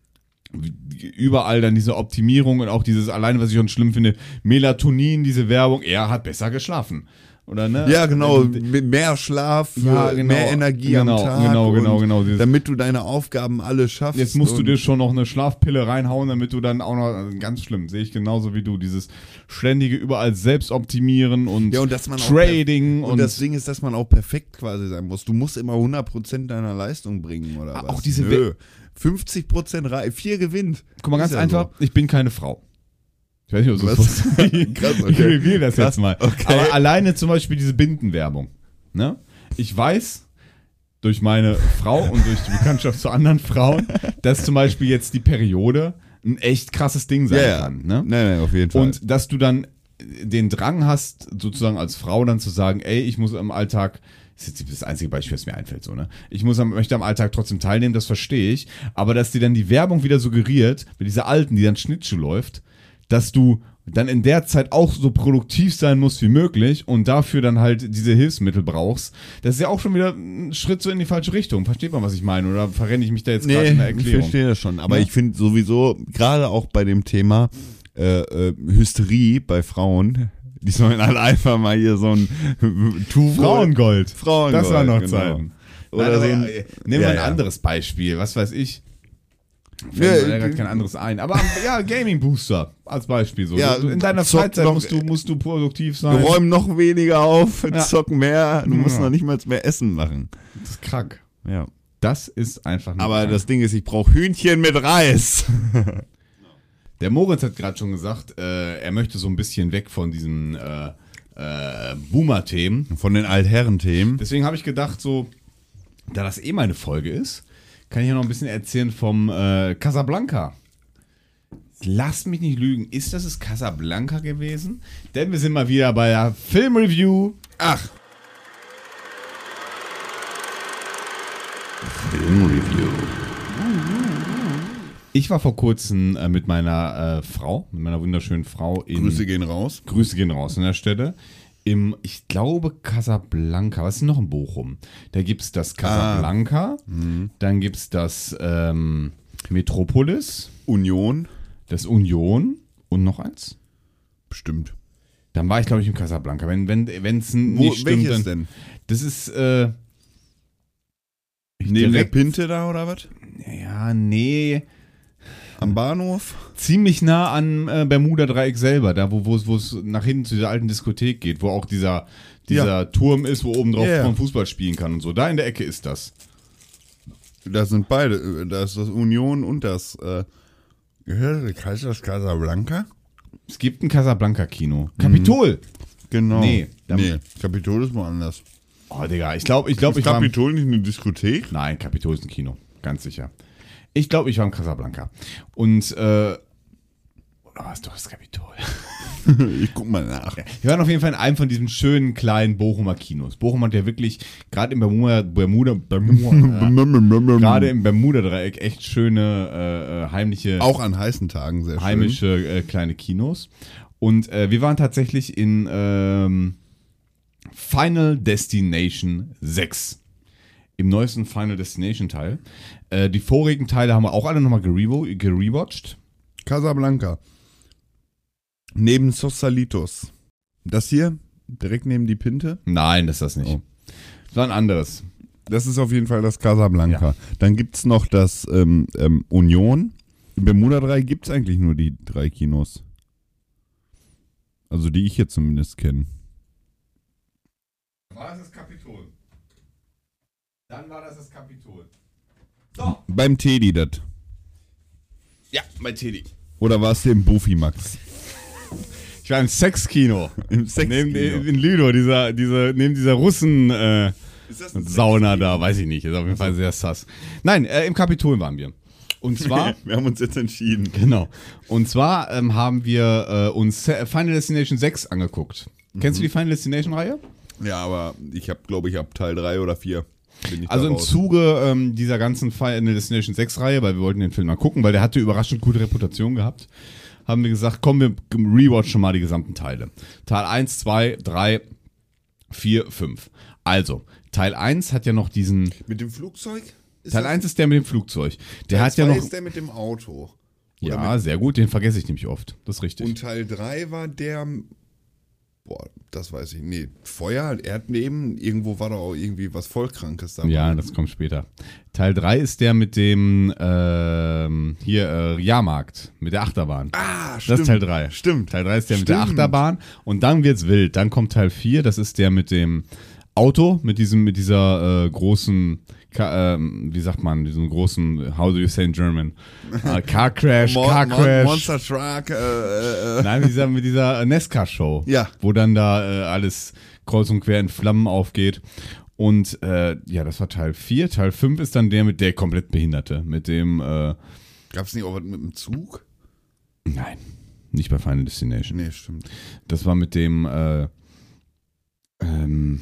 überall dann diese Optimierung und auch dieses, alleine, was ich schon schlimm finde, Melatonin, diese Werbung, er hat besser geschlafen. Oder, ne? Ja, genau, Also, mit mehr Schlaf, Ja, genau. mehr Energie Genau, am Tag. genau, und genau, genau. Dieses- Damit du deine Aufgaben alle schaffst. Jetzt musst du und- dir schon noch eine Schlafpille reinhauen, damit du dann auch noch, also ganz schlimm, sehe ich genauso wie du, dieses ständige überall Selbstoptimieren und, Ja, und dass man auch Trading Und, und, das Ding ist, dass man auch perfekt quasi sein muss. Du musst immer hundert Prozent deiner Leistung bringen, oder was? Auch diese Nö. fünfzig Prozent Rei- vier gewinnt. guck mal, ganz Ist ja einfach, ich bin keine Frau. Ich weiß nicht, ob du das Was? wusstest. Krass, okay. Ich reveal das Krass, jetzt mal. okay. Aber alleine zum Beispiel diese Bindenwerbung. Ne? Ich weiß durch meine Frau und durch die Bekanntschaft zu anderen Frauen, dass zum Beispiel jetzt die Periode ein echt krasses Ding sein Ja, ja. kann. Ne? Nein, nein, auf jeden Fall. Und dass du dann den Drang hast, sozusagen als Frau dann zu sagen, ey, ich muss am Alltag, das ist jetzt das einzige Beispiel, das mir einfällt, so, ne? Ich muss am, möchte am Alltag trotzdem teilnehmen, das verstehe ich. Aber dass dir dann die Werbung wieder suggeriert, mit dieser alten, die dann Schnittschuh läuft, dass du dann in der Zeit auch so produktiv sein musst wie möglich und dafür dann halt diese Hilfsmittel brauchst, das ist ja auch schon wieder ein Schritt so in die falsche Richtung. Versteht man, was ich meine? Oder verrenne ich mich da jetzt gerade in der ich Erklärung? verstehe das schon. Aber Ja. ich finde sowieso, gerade auch bei dem Thema äh, äh, Hysterie bei Frauen, die sollen alle einfach mal hier so ein Tuch. Frauengold. Frauengold. Das waren noch genau. Zeiten. Oder Nein, so aber, ein, äh, nehmen wir Ja, ein ja. anderes Beispiel. Was weiß ich? Ja, Fällt mir äh, gerade kein anderes ein. Aber ja, Gaming Booster als Beispiel. So. Ja, Du- in deiner zock Freizeit noch- musst du, musst du produktiv Wir sein. räumen noch weniger auf, Ja. zocken mehr, du musst Ja. noch nicht mal mehr Essen machen. Das ist krank. Ja. Das ist einfach nur Aber krank. das Ding ist, ich brauche Hühnchen mit Reis. Der Moritz hat gerade schon gesagt, äh, er möchte so ein bisschen weg von diesen äh, äh, Boomer-Themen. Von den Altherren-Themen. Deswegen habe ich gedacht, so, da das eh meine Folge ist, kann ich ja noch ein bisschen erzählen vom äh, Casablanca. Lasst mich nicht lügen, ist das es Casablanca gewesen? Denn wir sind mal wieder bei der Filmreview. Ach. Ich war vor kurzem äh, mit meiner äh, Frau, mit meiner wunderschönen Frau in... Grüße gehen raus. Grüße gehen raus an der Stelle. Im, ich glaube, Casablanca. Was ist noch in Bochum? Da gibt es das Casablanca, dann gibt es das ähm, Metropolis, Union. das Union und noch eins. Bestimmt. Dann war ich, glaube ich, im Casablanca. Wenn wenn es Wo, nicht stimmt, welches dann, denn? das ist äh, Neben der direkt- Pinte da oder was? ja, nee, Am Bahnhof? ziemlich nah an äh, Bermuda-Dreieck selber, da wo wo es- wo es nach hinten zu dieser alten Diskothek geht, wo auch dieser dieser Ja. Turm ist, wo oben drauf Ja, ja. man Fußball spielen kann und so. Da in der Ecke ist das. Da sind beide. Da ist das Union und das. Äh, gehört heißt das Casablanca? Es gibt ein Casablanca-Kino. Kapitol! Genau. Nee, dann- nee, Kapitol ist woanders. Oh, Digga, ich glaube, ich glaube, ich ist war... im- Kapitol nicht eine Diskothek? Nein, Kapitol ist ein Kino, ganz sicher. Ich glaube, ich war im Casablanca. Und, äh... Oder war es doch das Kapitol? Ich guck mal nach. Wir waren auf jeden Fall in einem von diesen schönen, kleinen Bochumer Kinos. Bochum hat ja wirklich, gerade im Bermuda... Bermuda... Bermuda gerade im Bermuda-Dreieck echt schöne, äh, äh, heimliche... Auch an heißen Tagen sehr schön. heimische äh, kleine Kinos. Und äh, wir waren tatsächlich in ähm, Final Destination sechs. Im neuesten Final Destination Teil. Äh, die vorigen Teile haben wir auch alle nochmal gerewo- gerewatcht. Casablanca. Neben Sosalitos. Das hier, direkt neben die Pinte. Nein, das ist das nicht. Oh. Das war ein anderes. Das ist auf jeden Fall das Casablanca. Ja. Dann gibt es noch das ähm, ähm, Union. Im Bermuda drei gibt es eigentlich nur die drei Kinos. Also die ich jetzt zumindest kenne. War das das Kapitol? Dann war das das Kapitol. Beim Teddy das. Ja, bei Teddy. Oder war es im Bufimax? Ich war im Sexkino. Im Sexkino. Neben, in Lüdow, dieser, dieser, neben dieser Russen... Äh, Ist das Sauna da, weiß ich nicht. Ist auf jeden Fall sehr sass. Nein, äh, im Kapitol waren wir. Und zwar... Wir haben uns jetzt entschieden. Genau. Und zwar ähm, haben wir äh, uns Final Destination sechs angeguckt. Mhm. Kennst du die Final Destination-Reihe? Ja, aber ich habe, glaube ich, ab Teil drei oder vier. Bin ich also im raus. Zuge ähm, dieser ganzen Final Destination sechs Reihe, weil wir wollten den Film mal gucken, weil der hatte überraschend gute Reputation gehabt, haben wir gesagt, komm, wir rewatchen mal die gesamten Teile. Teil eins, zwei, drei, vier, fünf. Also, Teil eins hat ja noch diesen... Mit dem Flugzeug? Ist Teil eins ist der mit dem Flugzeug. Der Teil hat ja noch... ist der mit dem Auto. Oder ja, sehr gut, den vergesse ich nämlich oft. Das ist richtig. Und Teil drei war der... Boah, das weiß ich. Nee, Feuer, Erdbeben, irgendwo war da auch irgendwie was Vollkrankes dabei. Ja, das kommt später. Teil drei ist der mit dem ähm, hier äh, Jahrmarkt, mit der Achterbahn. Ah, stimmt. Das ist Teil drei. Stimmt. Teil drei ist der Stimmt. mit der Achterbahn und dann wird's wild. Dann kommt Teil vier, das ist der mit dem Auto, mit diesem mit dieser äh, großen Ka- ähm, wie sagt man, diesem großen, how do you say in German? Uh, Car Crash, Mon- Car Mon- Crash. Monster Truck. Äh, äh, Nein, mit dieser, mit dieser NASCAR-Show. Ja. Wo dann da äh, alles kreuz und quer in Flammen aufgeht. Und äh, ja, das war Teil vier. Teil fünf ist dann der mit der komplett Behinderte. Mit dem, äh, Gab es nicht auch was mit dem Zug? nein, nicht bei Final Destination. Nee, stimmt. Das war mit dem, äh, ähm,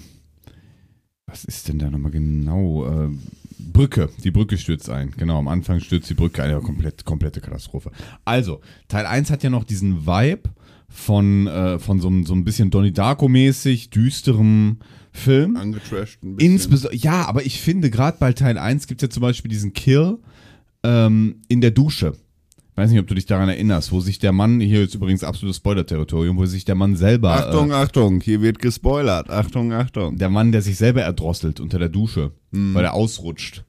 was ist denn da nochmal genau? Äh, Brücke. Die Brücke stürzt ein. Genau, am Anfang stürzt die Brücke ein. Ja, komplett, komplette Katastrophe. Also, Teil eins hat ja noch diesen Vibe von, äh, von so, einem- so ein bisschen Donnie Darko-mäßig, düsterem Film. Angetrashed ein bisschen. Insbesondere, ja, aber ich finde, gerade bei Teil eins gibt es ja zum Beispiel diesen Kill ähm, in der Dusche. Weiß nicht, ob du dich daran erinnerst, wo sich der Mann, hier ist übrigens absolutes Spoiler-Territorium, wo sich der Mann selber, Achtung, Achtung, hier wird gespoilert. Achtung, Achtung. äh, der Mann, der sich selber erdrosselt unter der Dusche, Mhm. weil er ausrutscht.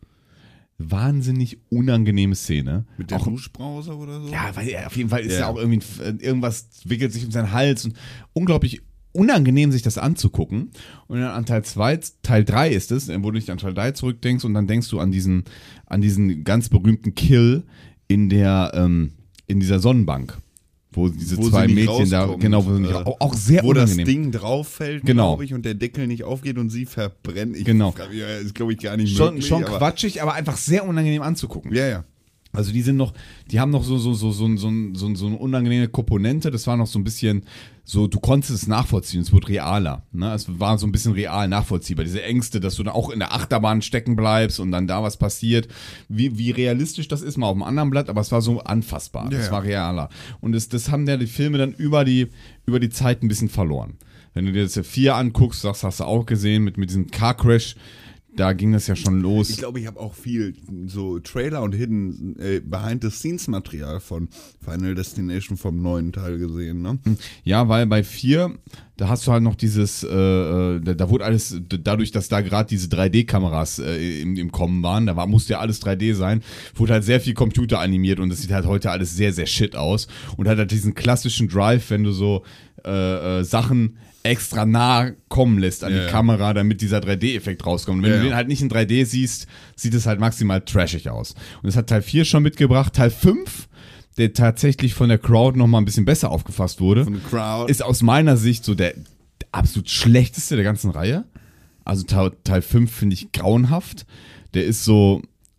Wahnsinnig unangenehme Szene. Mit der auch, Duschbrause oder so? ja, weil er auf jeden Fall ist Ja. ja auch irgendwie, ein- irgendwas wickelt sich um seinen Hals und unglaublich unangenehm, sich das anzugucken. Und dann an Teil zwei, Teil drei ist es, wo du dich an Teil drei zurückdenkst und dann denkst du an diesen, an diesen ganz berühmten Kill in der, ähm, in dieser Sonnenbank. Wo diese Wo zwei sie nicht Mädchen da, rauskommt. genau, wo sie nicht, Äh, auch, auch sehr Wo das unangenehm. Ding drauf fällt, Genau. glaube ich, und der Deckel nicht aufgeht und sie verbrennt. Ich, Genau. Ja, ist, glaube ich, gar nicht schon, möglich. schon aber, quatschig, aber einfach sehr unangenehm anzugucken. Ja, ja. Also die sind noch, die haben noch so so so so so so, so eine unangenehme Komponente. Das war noch so ein bisschen so, du konntest es nachvollziehen. Es wurde realer. Ne? Es war so ein bisschen real nachvollziehbar. Diese Ängste, dass du dann auch in der Achterbahn stecken bleibst und dann da was passiert. Wie, wie realistisch das ist, mal auf einem anderen Blatt, aber es war so anfassbar. Ja, Es ja. war realer. Und das, das haben ja die Filme dann über die über die Zeit ein bisschen verloren. Wenn du dir jetzt vier anguckst, das hast du auch gesehen mit mit diesem Car Crash. Da ging das ja schon los. Ich glaube, ich habe auch viel so Trailer und Hidden äh, Behind-the-Scenes-Material von Final Destination vom neuen Teil gesehen, ne? Ja, weil bei vier, da hast du halt noch dieses, äh, äh, da, da wurde alles, d- dadurch, dass da gerade diese drei D-Kameras äh, im, im Kommen waren, da war, musste ja alles drei D sein, wurde halt sehr viel Computer animiert und das sieht halt heute alles sehr, sehr shit aus und hat halt diesen klassischen Drive, wenn du so äh, äh, Sachen extra nah kommen lässt an Ja, die ja. Kamera, damit dieser drei D-Effekt rauskommt. Und wenn Ja, du ja. den halt nicht in drei D siehst, sieht es halt maximal trashig aus. Und das hat Teil vier schon mitgebracht. Teil fünf, der tatsächlich von der Crowd nochmal ein bisschen besser aufgefasst wurde, Von der Crowd. ist aus meiner Sicht so der absolut schlechteste der ganzen Reihe. Also Teil, Teil fünf finde ich grauenhaft. Der ist so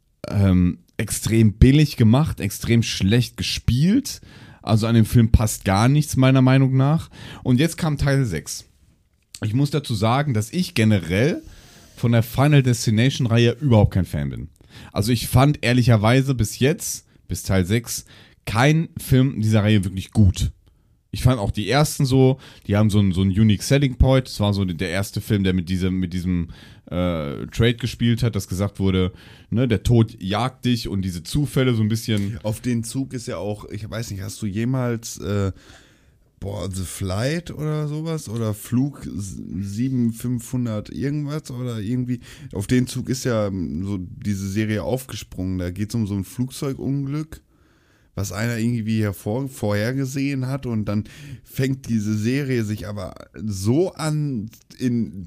ähm, extrem billig gemacht, extrem schlecht gespielt. Also an dem Film passt gar nichts meiner Meinung nach. Und jetzt kam Teil sechs. Ich muss dazu sagen, dass ich generell von der Final Destination Reihe überhaupt kein Fan bin. Also ich fand ehrlicherweise bis jetzt, bis Teil sechs, kein Film dieser Reihe wirklich gut. Ich fand auch die ersten so, die haben so einen, so einen unique selling point. Das war so der erste Film, der mit diesem, mit diesem äh, Trade gespielt hat, dass gesagt wurde, ne, der Tod jagt dich und diese Zufälle so ein bisschen. Auf den Zug ist ja auch, ich weiß nicht, hast du jemals äh, boah, The Flight oder sowas oder Flug sieben fünfhundert irgendwas oder irgendwie, auf den Zug ist ja so diese Serie aufgesprungen, da geht es um so ein Flugzeugunglück, was einer irgendwie hervor, vorhergesehen hat und dann fängt diese Serie sich aber so an in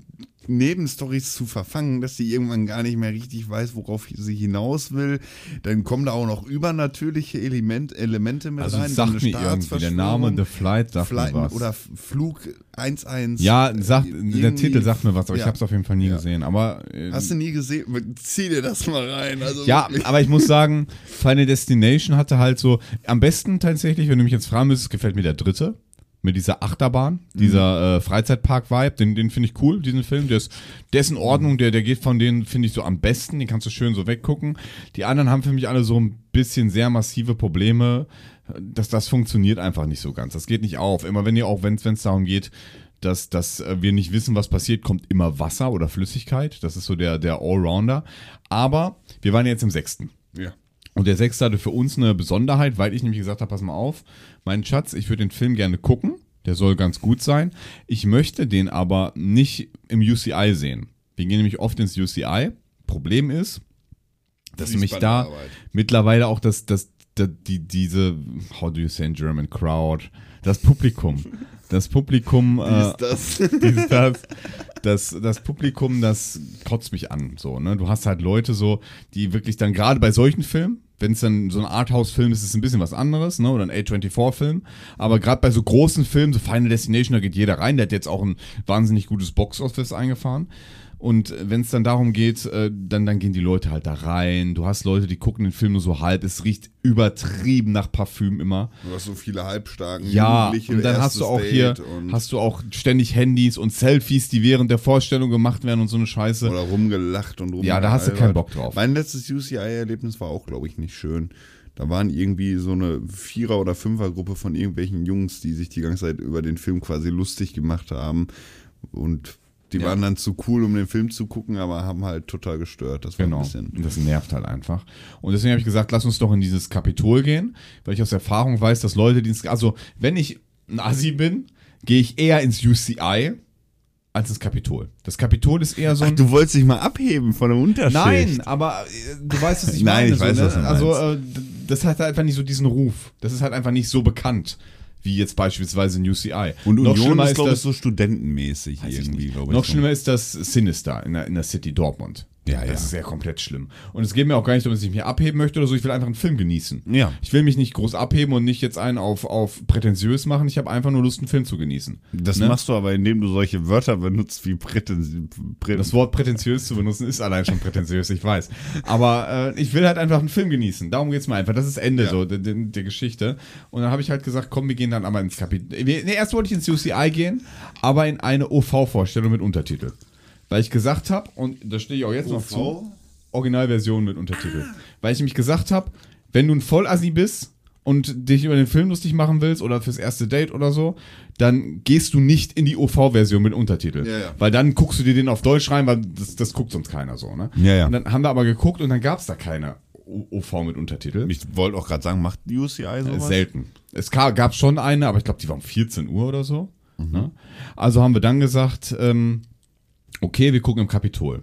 Nebenstories zu verfangen, dass sie irgendwann gar nicht mehr richtig weiß, worauf sie hinaus will. Dann kommen da auch noch übernatürliche Element, Elemente mit also rein. sagt so mir irgendwie der Name The Flight sagt Flight mir was. Oder Flug eins eins. Ja, sagt, der Titel sagt mir was, aber ja. ich habe es auf jeden Fall nie ja. gesehen. Aber, äh, hast du nie gesehen? Zieh dir das mal rein. Also ja, wirklich. Aber ich muss sagen, Final Destination hatte halt so, am besten tatsächlich, wenn du mich jetzt fragen müsstest, gefällt mir der dritte. Mit dieser Achterbahn, dieser mhm. äh, Freizeitpark-Vibe, den, den finde ich cool, diesen Film. Der ist, der ist in Ordnung, der, der geht von denen, finde ich, so am besten. Den kannst du schön so weggucken. Die anderen haben für mich alle so ein bisschen sehr massive Probleme. Das, das funktioniert einfach nicht so ganz. Das geht nicht auf. Immer wenn ihr auch, wenn es darum geht, dass, dass wir nicht wissen, was passiert, kommt immer Wasser oder Flüssigkeit. Das ist so der, der Allrounder. Aber wir waren jetzt im sechsten. Ja. Und der Sechste hatte für uns eine Besonderheit, weil ich nämlich gesagt habe, pass mal auf, mein Schatz, ich würde den Film gerne gucken, der soll ganz gut sein. Ich möchte den aber nicht im U C I sehen. Wir gehen nämlich oft ins U C I. Problem ist, dass mich da Arbeit. mittlerweile auch das, das, das, die, diese, how do you say in German, crowd, das Publikum, das Publikum, äh, das. Dies, das, das, das Publikum, das kotzt mich an, so, ne, du hast halt Leute so, die wirklich dann gerade bei solchen Filmen, wenn es dann so ein Arthouse-Film ist, ist es ein bisschen was anderes, ne, oder ein A vierundzwanzig-Film, aber gerade bei so großen Filmen, so Final Destination, da geht jeder rein, der hat jetzt auch ein wahnsinnig gutes Box-Office eingefahren. Und wenn es dann darum geht, äh, dann, dann gehen die Leute halt da rein. Du hast Leute, die gucken den Film nur so halb. Es riecht übertrieben nach Parfüm immer. Du hast so viele halbstarken ja, und dann hast du auch hier, hast du auch ständig Handys und Selfies, die während der Vorstellung gemacht werden und so eine Scheiße. Oder rumgelacht und rumgealbert. Ja, da hast du keinen Bock drauf. Mein letztes U C I-Erlebnis war auch, glaube ich, nicht schön. Da waren irgendwie so eine Vierer- oder Fünfer-Gruppe von irgendwelchen Jungs, die sich die ganze Zeit über den Film quasi lustig gemacht haben. Und die ja. waren dann zu cool, um den Film zu gucken, aber haben halt total gestört. Das war genau. ein bisschen. Und das nervt halt einfach. Und deswegen habe ich gesagt, lass uns doch in dieses Kapitol gehen, weil ich aus Erfahrung weiß, dass Leute, die ins, also wenn ich ein Assi bin, gehe ich eher ins U C I als ins Kapitol. Das Kapitol ist eher so ein... Ach, du wolltest dich mal abheben von der Unterschicht. Nein, aber äh, du weißt, was ich Nein, meine. ich weiß, so, ne? was du meinst. Also äh, das hat halt einfach nicht so diesen Ruf. Das ist halt einfach nicht so bekannt, wie jetzt beispielsweise in U C I. Und noch Union schlimmer ist, glaube ich, das, so studentenmäßig irgendwie, glaube ich. Noch schlimmer ist das Sinister in der, in der City Dortmund. Ja, das ja. ist ja komplett schlimm. Und es geht mir auch gar nicht darum, dass ich mich abheben möchte oder so. Ich will einfach einen Film genießen. Ja. Ich will mich nicht groß abheben und nicht jetzt einen auf, auf prätentiös machen. Ich habe einfach nur Lust, einen Film zu genießen. Das ne? machst du aber, indem du solche Wörter benutzt wie prätentiös. Das Wort prätentiös zu benutzen ist allein schon prätentiös, ich weiß. Aber äh, ich will halt einfach einen Film genießen. Darum geht's mir einfach. Das ist Ende ja. so der, der, der Geschichte. Und dann habe ich halt gesagt, komm, wir gehen dann aber ins Kapitel. Nee, erst wollte ich ins U C I gehen, aber in eine O V-Vorstellung mit Untertitel. Weil ich gesagt habe, und da stehe ich auch jetzt O V? noch zu, Originalversion mit Untertitel. Weil ich nämlich gesagt habe, wenn du ein Vollassi bist und dich über den Film lustig machen willst oder fürs erste Date oder so, dann gehst du nicht in die O V-Version mit Untertitel. Ja, ja. Weil dann guckst du dir den auf Deutsch rein, weil das, das guckt sonst keiner so. Ne? Ja, ja. Und dann haben wir aber geguckt und dann gab es da keine O V mit Untertitel. Ich wollte auch gerade sagen, macht U C I sowas? Selten. Es gab schon eine, aber ich glaube, die war um vierzehn Uhr oder so. Mhm. Ne? Also haben wir dann gesagt, ähm, okay, wir gucken im Kapitol.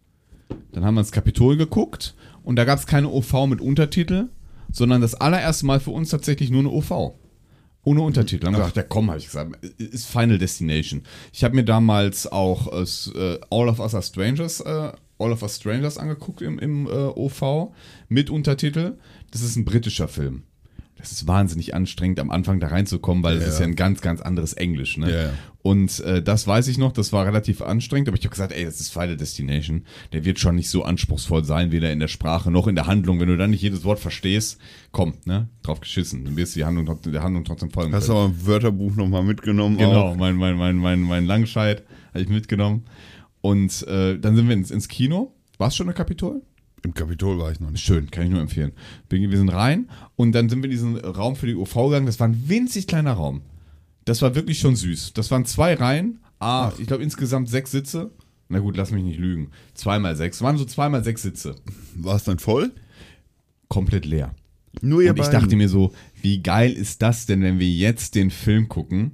Dann haben wir ins Kapitol geguckt und da gab es keine O V mit Untertitel, sondern das allererste Mal für uns tatsächlich nur eine O V. Ohne Untertitel. Dann haben wir gesagt, ja komm, habe ich gesagt, ist Final Destination. Ich habe mir damals auch äh, All of Us Are Strangers, äh, All of Us Strangers angeguckt im, im äh, O V mit Untertitel. Das ist ein britischer Film. Das ist wahnsinnig anstrengend, am Anfang da reinzukommen, weil es ja. ist ja ein ganz, ganz anderes Englisch. Ne? Ja, ja. Und äh, das weiß ich noch, das war relativ anstrengend, aber ich habe gesagt, ey, das ist Final Destination. Der wird schon nicht so anspruchsvoll sein, weder in der Sprache noch in der Handlung. Wenn du dann nicht jedes Wort verstehst, komm, ne, drauf geschissen. Dann wirst du die Handlung, der Handlung trotzdem folgen. Hast du aber ein Wörterbuch nochmal mitgenommen? Genau, auch. mein, mein, mein, mein, mein Langscheid habe ich mitgenommen. Und äh, dann sind wir ins, ins Kino. War es schon ein Kapitol? Im Kapitol war ich noch nicht. Schön, kann ich nur empfehlen. Wir sind rein und dann sind wir in diesen Raum für die O V gegangen. Das war ein winzig kleiner Raum. Das war wirklich schon süß. Das waren zwei Reihen. Ah, ich glaube insgesamt sechs Sitze. Na gut, lass mich nicht lügen. Zweimal sechs. Waren so zweimal sechs Sitze. War es dann voll? Komplett leer. Nur ihr Und ich beiden. dachte mir so, wie geil ist das denn, wenn wir jetzt den Film gucken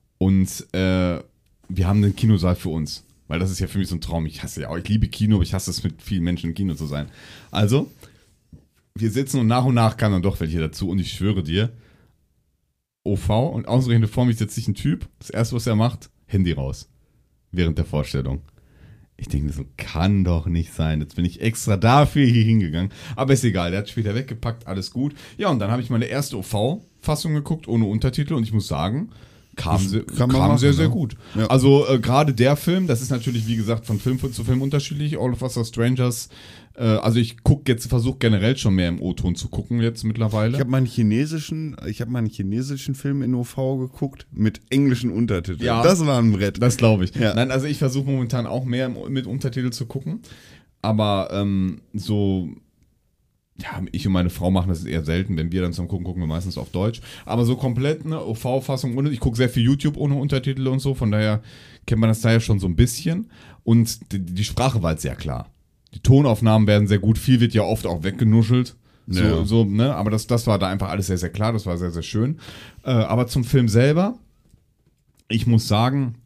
und äh, wir haben einen Kinosaal für uns. Weil das ist ja für mich so ein Traum. Ich hasse ja auch, ich liebe Kino, aber ich hasse es, mit vielen Menschen im Kino zu sein. Also, wir sitzen und nach und nach kamen dann doch welche dazu und ich schwöre dir, O V und ausgerechnet vor mich setzt sich ein Typ, das erste, was er macht, Handy raus. Während der Vorstellung. Ich denke, so kann doch nicht sein. Jetzt bin ich extra dafür hier hingegangen. Aber ist egal, der hat später weggepackt, alles gut. Ja, und dann habe ich meine erste O V-Fassung geguckt, ohne Untertitel. Und ich muss sagen, kam, se kam machen, sehr, sehr gut. Ja. Also äh, gerade der Film, das ist natürlich, wie gesagt, von Film zu Film unterschiedlich. All of Us Are Strangers. Äh, also ich gucke jetzt, versuche generell schon mehr im O-Ton zu gucken jetzt mittlerweile. Ich habe meinen chinesischen, ich habe meinen chinesischen Film in O V geguckt mit englischen Untertiteln. Ja, das war ein Brett. Das glaube ich. Ja. Nein, also ich versuche momentan auch mehr mit Untertitel zu gucken. Aber ähm, so... Ja, ich und meine Frau machen das eher selten. Wenn wir dann zum Gucken, gucken wir meistens auf Deutsch. Aber so komplett eine O V-Fassung ohne. Ich gucke sehr viel YouTube ohne Untertitel und so. Von daher kennt man das da ja schon so ein bisschen. Und die, die Sprache war halt sehr klar. Die Tonaufnahmen werden sehr gut. Viel wird ja oft auch weggenuschelt. So, ja. so, ne? Aber das, das war da einfach alles sehr, sehr klar. Das war sehr, sehr schön. Äh, aber zum Film selber, ich muss sagen,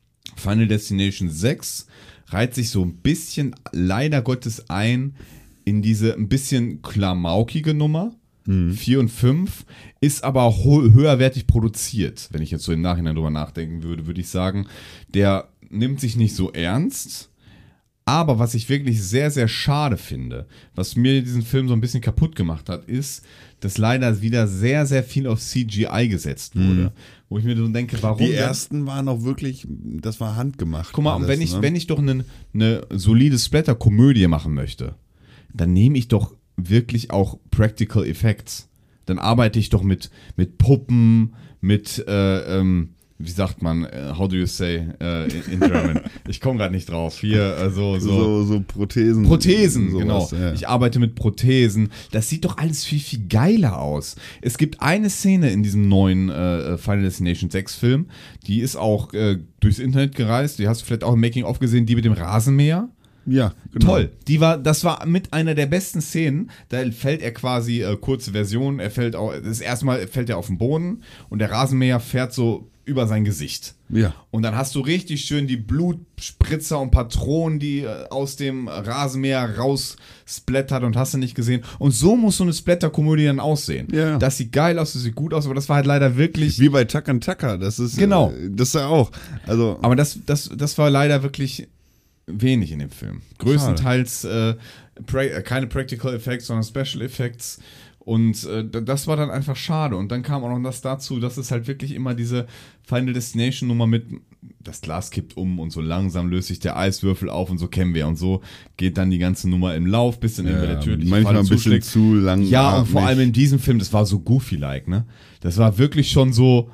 Final Destination sechs reiht sich so ein bisschen leider Gottes ein in diese ein bisschen klamaukige Nummer. Mhm. vier und fünf ist aber höherwertig produziert. Wenn ich jetzt so im Nachhinein drüber nachdenken würde, würde ich sagen, der nimmt sich nicht so ernst. Aber was ich wirklich sehr, sehr schade finde, was mir diesen Film so ein bisschen kaputt gemacht hat, ist, dass leider wieder sehr, sehr viel auf C G I gesetzt wurde. Mhm. Wo ich mir so denke, warum? Die ersten waren auch wirklich, das war handgemacht. Guck mal, alles, wenn ich, ne? wenn ich doch eine, eine solide Splatter-Komödie machen möchte, dann nehme ich doch wirklich auch Practical Effects. Dann arbeite ich doch mit, mit Puppen, mit, äh, ähm, wie sagt man, uh, how do you say uh, in, in German? Ich komme gerade nicht drauf. Hier, uh, so, so. So, so Prothesen. Prothesen, sowas, genau. Ja. Ich arbeite mit Prothesen. Das sieht doch alles viel, viel geiler aus. Es gibt eine Szene in diesem neuen äh, Final Destination sechs Film, die ist auch äh, durchs Internet gereist. Die hast du vielleicht auch im Making-of gesehen, die mit dem Rasenmäher. Ja, genau. Toll. Die war, das war mit einer der besten Szenen. Da fällt er quasi, äh, kurze Version, er fällt auch, das erste Mal fällt er auf den Boden und der Rasenmäher fährt so über sein Gesicht. Ja. Und dann hast du richtig schön die Blutspritzer und Patronen, die äh, aus dem Rasenmäher raussplattert und hast du nicht gesehen. Und so muss so eine Splatter-Komödie dann aussehen. Ja. Das sieht geil aus, das sieht gut aus, aber das war halt leider wirklich... Wie bei Tuck and Tucker, das ist... Genau. Äh, das ist ja auch. Also, aber das, das, das war leider wirklich... wenig in dem Film. Größtenteils äh, pra- keine Practical Effects, sondern Special Effects. Und äh, das war dann einfach schade. Und dann kam auch noch das dazu, dass es halt wirklich immer diese Final Destination Nummer mit das Glas kippt um und so langsam löst sich der Eiswürfel auf und so kennen wir. Und so geht dann die ganze Nummer im Lauf, bis dann ja, der tödliche manchmal Fall ein bisschen zuschlägt. zu lang. Ja, und vor allem in diesem Film, das war so Goofy-like, ne? Das war wirklich schon so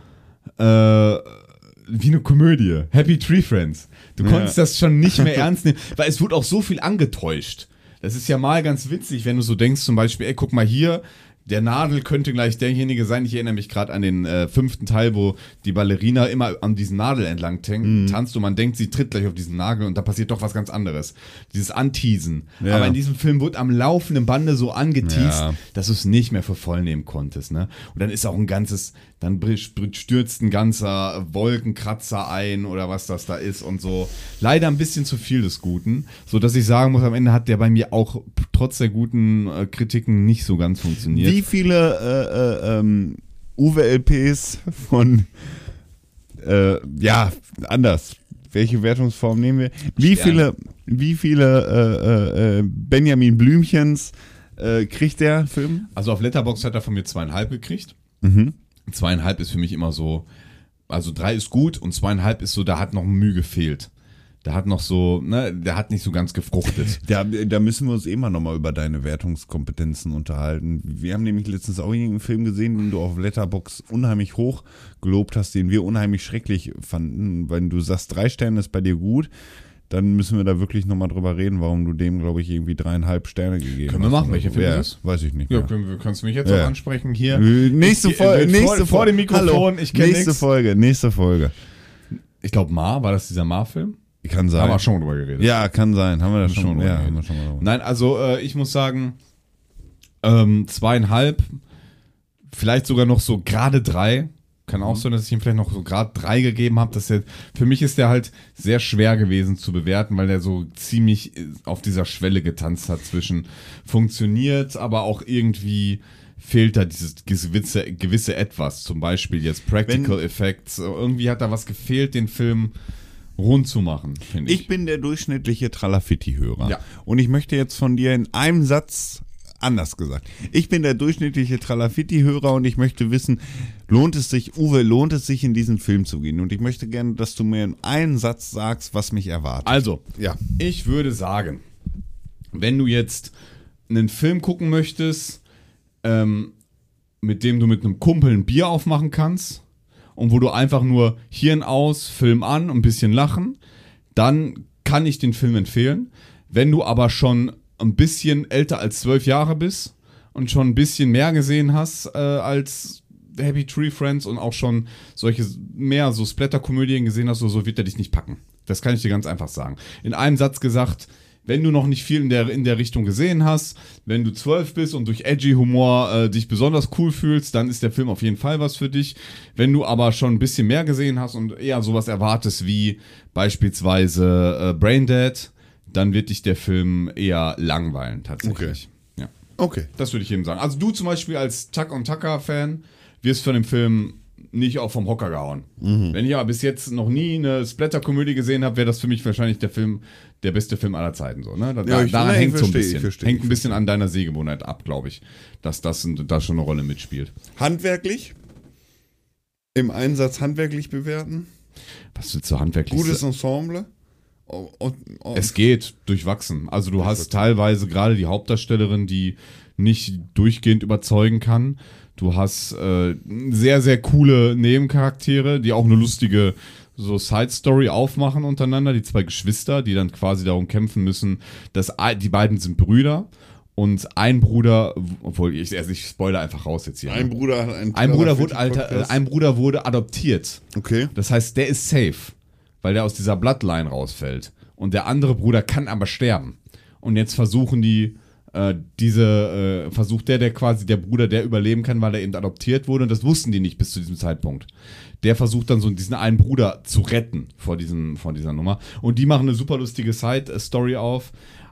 äh, wie eine Komödie. Happy Tree Friends. Du konntest ja. das schon nicht mehr ernst nehmen, weil es wurde auch so viel angetäuscht. Das ist ja mal ganz witzig, wenn du so denkst, zum Beispiel, ey, guck mal hier, der Nadel könnte gleich derjenige sein. Ich erinnere mich gerade an den äh, fünften Teil, wo die Ballerina immer an diesen Nadel entlang tankt, mhm. tanzt und man denkt, sie tritt gleich auf diesen Nagel und da passiert doch was ganz anderes. Dieses Anteasen. Ja. Aber in diesem Film wurde am laufenden Bande so angeteast, ja. dass du es nicht mehr für voll nehmen konntest. Ne? Und dann ist auch ein ganzes, dann stürzt ein ganzer Wolkenkratzer ein oder was das da ist und so. Leider ein bisschen zu viel des Guten, sodass ich sagen muss, am Ende hat der bei mir auch trotz der guten äh, Kritiken nicht so ganz funktioniert. Wie viele äh, äh, ähm, Uwe-L Ps von, äh, ja, anders. Welche Wertungsform nehmen wir? Wie Stern. viele, wie viele äh, äh, Benjamin Blümchens äh, kriegt der Film? Also auf Letterboxd hat er von mir zweieinhalb gekriegt. Mhm. Zweieinhalb ist für mich immer so, also drei ist gut und zweieinhalb ist so, da hat noch Mühe gefehlt. Da hat noch so, ne, der hat nicht so ganz gefruchtet. Da, da müssen wir uns eh mal nochmal über deine Wertungskompetenzen unterhalten. Wir haben nämlich letztens auch irgendeinen Film gesehen, den du auf Letterboxd unheimlich hoch gelobt hast, den wir unheimlich schrecklich fanden. Wenn du sagst, drei Sterne ist bei dir gut, dann müssen wir da wirklich nochmal drüber reden, warum du dem, glaube ich, irgendwie dreieinhalb Sterne gegeben hast. Können wir machen, welcher Film ja, ist? Weiß ich nicht. Ja, mehr. können wir, kannst du mich jetzt ja. auch ansprechen hier? Nächste ich, Folge. Äh, nächste vor, vor dem Mikrofon, Hallo. ich kenne Nächste nix. Folge, nächste Folge. Ich glaube, Ma, war das dieser Ma-Film? Kann sein. Haben wir schon drüber geredet. Ja, kann sein. Haben wir das schon, schon ja, drüber haben wir schon mal drüber. Nein, also äh, ich muss sagen, ähm, zweieinhalb, vielleicht sogar noch so gerade drei. Kann auch sein, dass ich ihm vielleicht noch so gerade drei gegeben habe. Dass der, für mich ist der halt sehr schwer gewesen zu bewerten, weil der so ziemlich auf dieser Schwelle getanzt hat zwischen funktioniert, aber auch irgendwie fehlt da dieses gewisse, gewisse Etwas. Zum Beispiel jetzt Practical Wenn, Effects. Irgendwie hat da was gefehlt, den Film. rund zu machen, finde ich. Ich bin der durchschnittliche Tralafitti-Hörer. Ja. Und ich möchte jetzt von dir in einem Satz, anders gesagt, ich bin der durchschnittliche Tralafitti-Hörer und ich möchte wissen, lohnt es sich, Uwe, lohnt es sich in diesen Film zu gehen? Und ich möchte gerne, dass du mir in einem Satz sagst, was mich erwartet. Also, ja. ich würde sagen, wenn du jetzt einen Film gucken möchtest, ähm, mit dem du mit einem Kumpel ein Bier aufmachen kannst und wo du einfach nur Hirn aus, Film an und ein bisschen lachen, dann kann ich den Film empfehlen. Wenn du aber schon ein bisschen älter als zwölf Jahre bist und schon ein bisschen mehr gesehen hast äh, als Happy Tree Friends und auch schon solche mehr so Splatter-Komödien gesehen hast, so, so wird er dich nicht packen. Das kann ich dir ganz einfach sagen. In einem Satz gesagt, wenn du noch nicht viel in der, in der Richtung gesehen hast, wenn du zwölf bist und durch edgy Humor äh, dich besonders cool fühlst, dann ist der Film auf jeden Fall was für dich. Wenn du aber schon ein bisschen mehr gesehen hast und eher sowas erwartest wie beispielsweise äh, Braindead, dann wird dich der Film eher langweilen, tatsächlich. Okay. Ja. Okay. Das würde ich eben sagen. Also du zum Beispiel als Tuck und Tucker-Fan wirst von dem Film nicht auch vom Hocker gehauen. Mhm. Wenn ich aber bis jetzt noch nie eine Splatter-Komödie gesehen habe, wäre das für mich wahrscheinlich der Film, der beste Film aller Zeiten. So, ne? Da, ja, ich, daran nein, hängt so ein verstehe, bisschen. verstehe, hängt ein bisschen an deiner Sehgewohnheit ab, glaube ich, dass das da schon eine Rolle mitspielt. Handwerklich? Im Einsatz handwerklich bewerten? Was willst du handwerklich Gutes Ensemble? Oh, oh, oh. Es geht durchwachsen. Also du hast teilweise gerade die Hauptdarstellerin, die nicht durchgehend überzeugen kann. Du hast äh, sehr, sehr coole Nebencharaktere, die auch eine lustige so Side-Story aufmachen untereinander. Die zwei Geschwister, die dann quasi darum kämpfen müssen, dass die beiden sind Brüder. Und ein Bruder, obwohl ich, also ich spoilere einfach raus jetzt hier. Ein Bruder hat einen ein Bruder wurde Alter, äh, ein Bruder wurde adoptiert. Okay. Das heißt, der ist safe, weil der aus dieser Bloodline rausfällt. Und der andere Bruder kann aber sterben. Und jetzt versuchen die, äh, diese, äh, versucht der, der quasi der Bruder, der überleben kann, weil er eben adoptiert wurde. Und das wussten die nicht bis zu diesem Zeitpunkt. Der versucht dann so diesen einen Bruder zu retten vor, diesem, vor dieser Nummer. Und die machen eine super lustige Side-Story auf.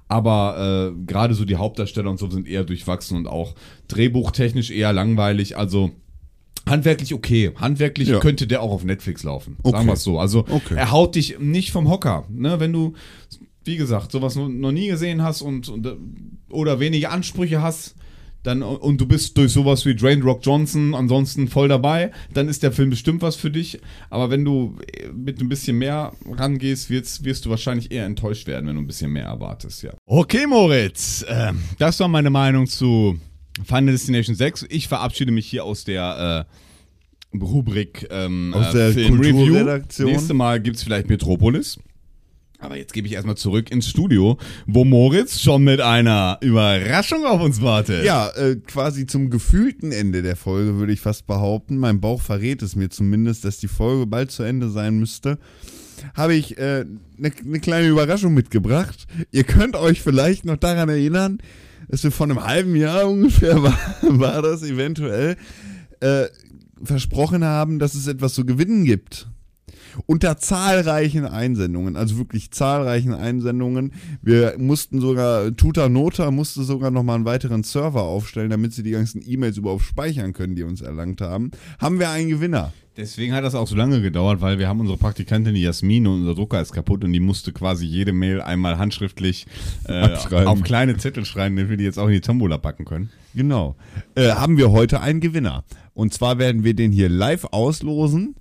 Aber äh, gerade so die Hauptdarsteller und so sind eher durchwachsen und auch drehbuchtechnisch eher langweilig. Also handwerklich okay. Handwerklich ja. könnte der auch auf Netflix laufen. Okay. Sagen wir es so. Also okay. er haut dich nicht vom Hocker. Ne? Wenn du, wie gesagt, sowas noch nie gesehen hast und, und oder wenige Ansprüche hast, dann und du bist durch sowas wie Dwayne Rock Johnson ansonsten voll dabei, dann ist der Film bestimmt was für dich. Aber wenn du mit ein bisschen mehr rangehst, wirst, wirst du wahrscheinlich eher enttäuscht werden, wenn du ein bisschen mehr erwartest, ja. Okay, Moritz, äh, das war meine Meinung zu Final Destination sechs. Ich verabschiede mich hier aus der äh, Rubrik ähm, aus äh, der Film-Review. Nächstes Mal gibt es vielleicht Metropolis. Aber jetzt gebe ich erstmal zurück ins Studio, wo Moritz schon mit einer Überraschung auf uns wartet. Ja, äh, quasi zum gefühlten Ende der Folge würde ich fast behaupten. Mein Bauch verrät es mir zumindest, dass die Folge bald zu Ende sein müsste. Habe ich eine äh, ne, ne kleine Überraschung mitgebracht. Ihr könnt euch vielleicht noch daran erinnern, dass wir vor einem halben Jahr ungefähr war, war das eventuell, äh, versprochen haben, dass es etwas zu gewinnen gibt. Unter zahlreichen Einsendungen, also wirklich zahlreichen Einsendungen. Wir mussten sogar, Tuta Nota musste sogar nochmal einen weiteren Server aufstellen, damit sie die ganzen E-Mails überhaupt speichern können, die uns erlangt haben. Haben wir einen Gewinner. Deswegen hat das auch so lange gedauert, weil wir haben unsere Praktikantin, die Jasmin, und unser Drucker ist kaputt und die musste quasi jede Mail einmal handschriftlich äh, auf kleine Zettel schreiben, damit wir die jetzt auch in die Tombola packen können. Genau. Äh, haben wir heute einen Gewinner. Und zwar werden wir den hier live auslosen.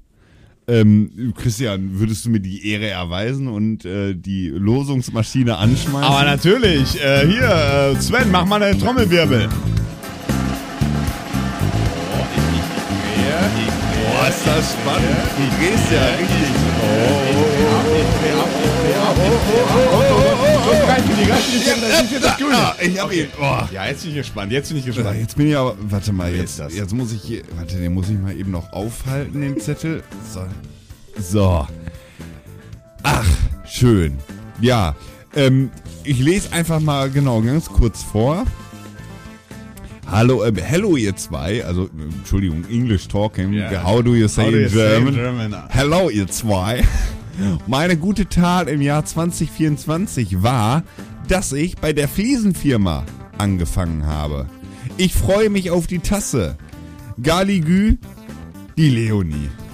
Ähm, Christian, würdest du mir die Ehre erweisen und äh, die Losungsmaschine anschmeißen? Aber natürlich. Äh, hier, äh, Sven, mach mal einen Trommelwirbel. Boah, ist das spannend. Du drehst ja richtig. Oh, oh, oh, ich hab ihn. Ja, jetzt bin ich gespannt. Jetzt bin ich gespannt. Jetzt bin ich aber. Warte mal, jetzt, jetzt muss ich hier. Warte, den muss ich mal eben noch aufhalten, den Zettel. So. So. Ach, schön. Ja. Ähm, ich lese einfach mal genau ganz kurz vor. Hallo, äh, hello ihr zwei, also Entschuldigung, English talking. Yeah. How do you say in German? German? Hello ihr zwei. Meine gute Tat im Jahr zwanzig vierundzwanzig war, dass ich bei der Fliesenfirma angefangen habe. Ich freue mich auf die Tasse. Galigü, die Leonie.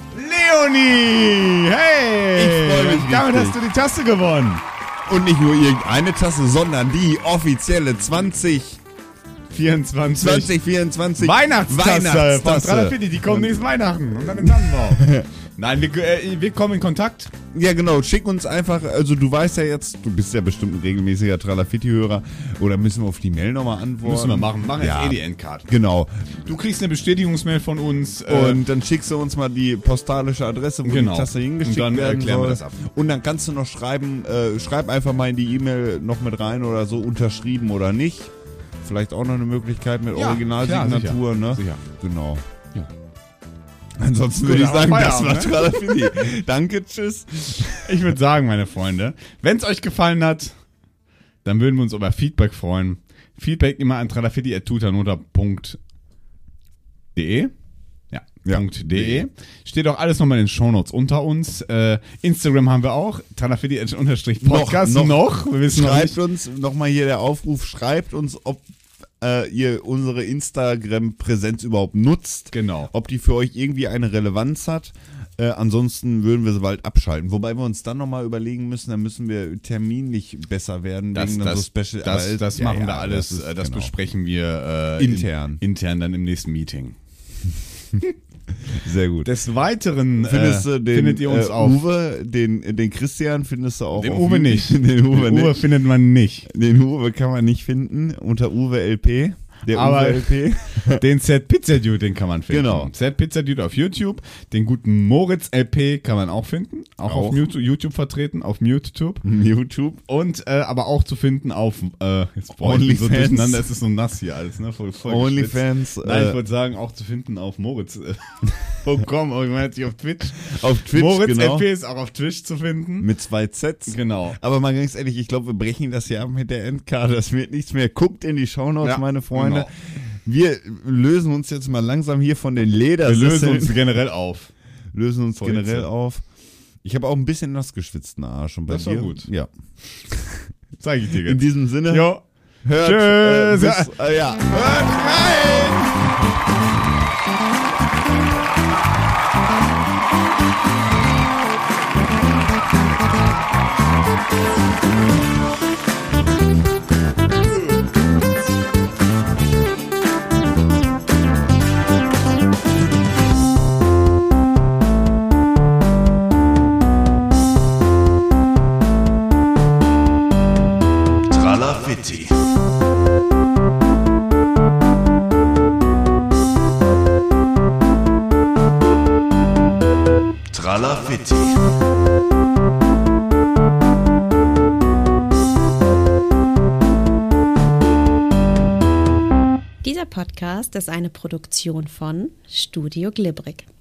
Leonie! Hey! Ich freu mich Damit richtig. hast du die Tasse gewonnen. Und nicht nur irgendeine Tasse, sondern die offizielle zwanzig vierundzwanzig. zwanzig vierundzwanzig Weihnachtstasse, Weihnachtstasse. von Tralafitti, die kommen nächstes Weihnachten und dann den Tannenbaum. Nein, wir, äh, wir kommen in Kontakt. Ja, genau. Schick uns einfach, also du weißt ja jetzt, du bist ja bestimmt ein regelmäßiger Tralafitti-Hörer. Oder müssen wir auf die Mail nochmal antworten? Müssen wir machen. Machen Ja. jetzt eh die Endcard. Genau. Du kriegst eine Bestätigungsmail von uns. Äh, Und dann schickst du uns mal die postalische Adresse, wo Genau. die Tasse hingeschickt Und dann werden erklären wir soll. das ab. Und dann kannst du noch schreiben, äh, schreib einfach mal in die E-Mail noch mit rein oder so, unterschrieben oder nicht. Vielleicht auch noch eine Möglichkeit mit Ja, Originalsignatur, klar, ne? sicher. Genau. Ja. Ansonsten Gut, würde ich aber sagen, das war Feierabend, Tralafitti. Danke, tschüss. Ich würde sagen, meine Freunde, wenn es euch gefallen hat, dann würden wir uns über Feedback freuen. Feedback immer an tralafitti at tutanota punkt de. Ja, Ja. .de. Steht auch alles nochmal in den Shownotes unter uns. Äh, Instagram haben wir auch. Tralafitti unterstrich Podcast Noch, noch. noch. Wir wissen noch Schreibt nicht. uns, nochmal hier der Aufruf, schreibt uns, ob äh, ihr unsere Instagram-Präsenz überhaupt nutzt. Genau. Ob die für euch irgendwie eine Relevanz hat. Äh, ansonsten würden wir sie bald abschalten. Wobei wir uns dann nochmal überlegen müssen, dann müssen wir terminlich besser werden. Das, wegen dann das, so Special, das, aber- das ja, machen ja, wir alles. Das, Das, ist, das genau. besprechen wir äh, Intern. In, intern dann im nächsten Meeting. Sehr gut. Des Weiteren Findest äh, du den findet ihr uns äh, auf. Uwe, den, den Christian findest du auch Den auf Uwe YouTube. nicht. Den Uwe Den nicht. Uwe findet man nicht. Den Uwe kann man nicht finden unter Uwe L P. Der Aber- Uwe L P. Den Z Pizza Dude, den kann man finden. Genau. Z Pizza Dude auf YouTube. Den guten Moritz L P kann man auch finden. Auch, Auch. auf YouTube, YouTube vertreten, auf YouTube. YouTube. Und äh, aber auch zu finden auf äh, jetzt boah, ich bin so OnlyFans. durcheinander, es ist so nass hier alles, ne? Voll, voll OnlyFans. geschwitzt. Nein, ich Äh, wollte sagen, auch zu finden auf Moritz. Äh, Punkt com, aber ich meine jetzt nicht auf Twitch. auf Twitch, Moritz genau. L P ist auch auf Twitch zu finden. Mit zwei Zs. Genau. Aber mal ganz ehrlich, ich glaube, wir brechen das hier ab mit der Endkarte. Das wird nichts mehr. Guckt in die Shownotes, Ja, meine Freunde. genau. Wir lösen uns jetzt mal langsam hier von den Wir Ledersesseln. lösen uns generell auf. lösen uns Voll generell Hitze. auf. Ich habe auch ein bisschen nass geschwitzten Arsch. Und bei Das war dir? gut. Ja. Zeige ich dir In jetzt. diesem Sinne, Jo. hört, Tschüss. Äh, bis, äh, ja. Hört rein! Tralafitti. Tralafitti. Dieser Podcast ist eine Produktion von Studio Glibrig.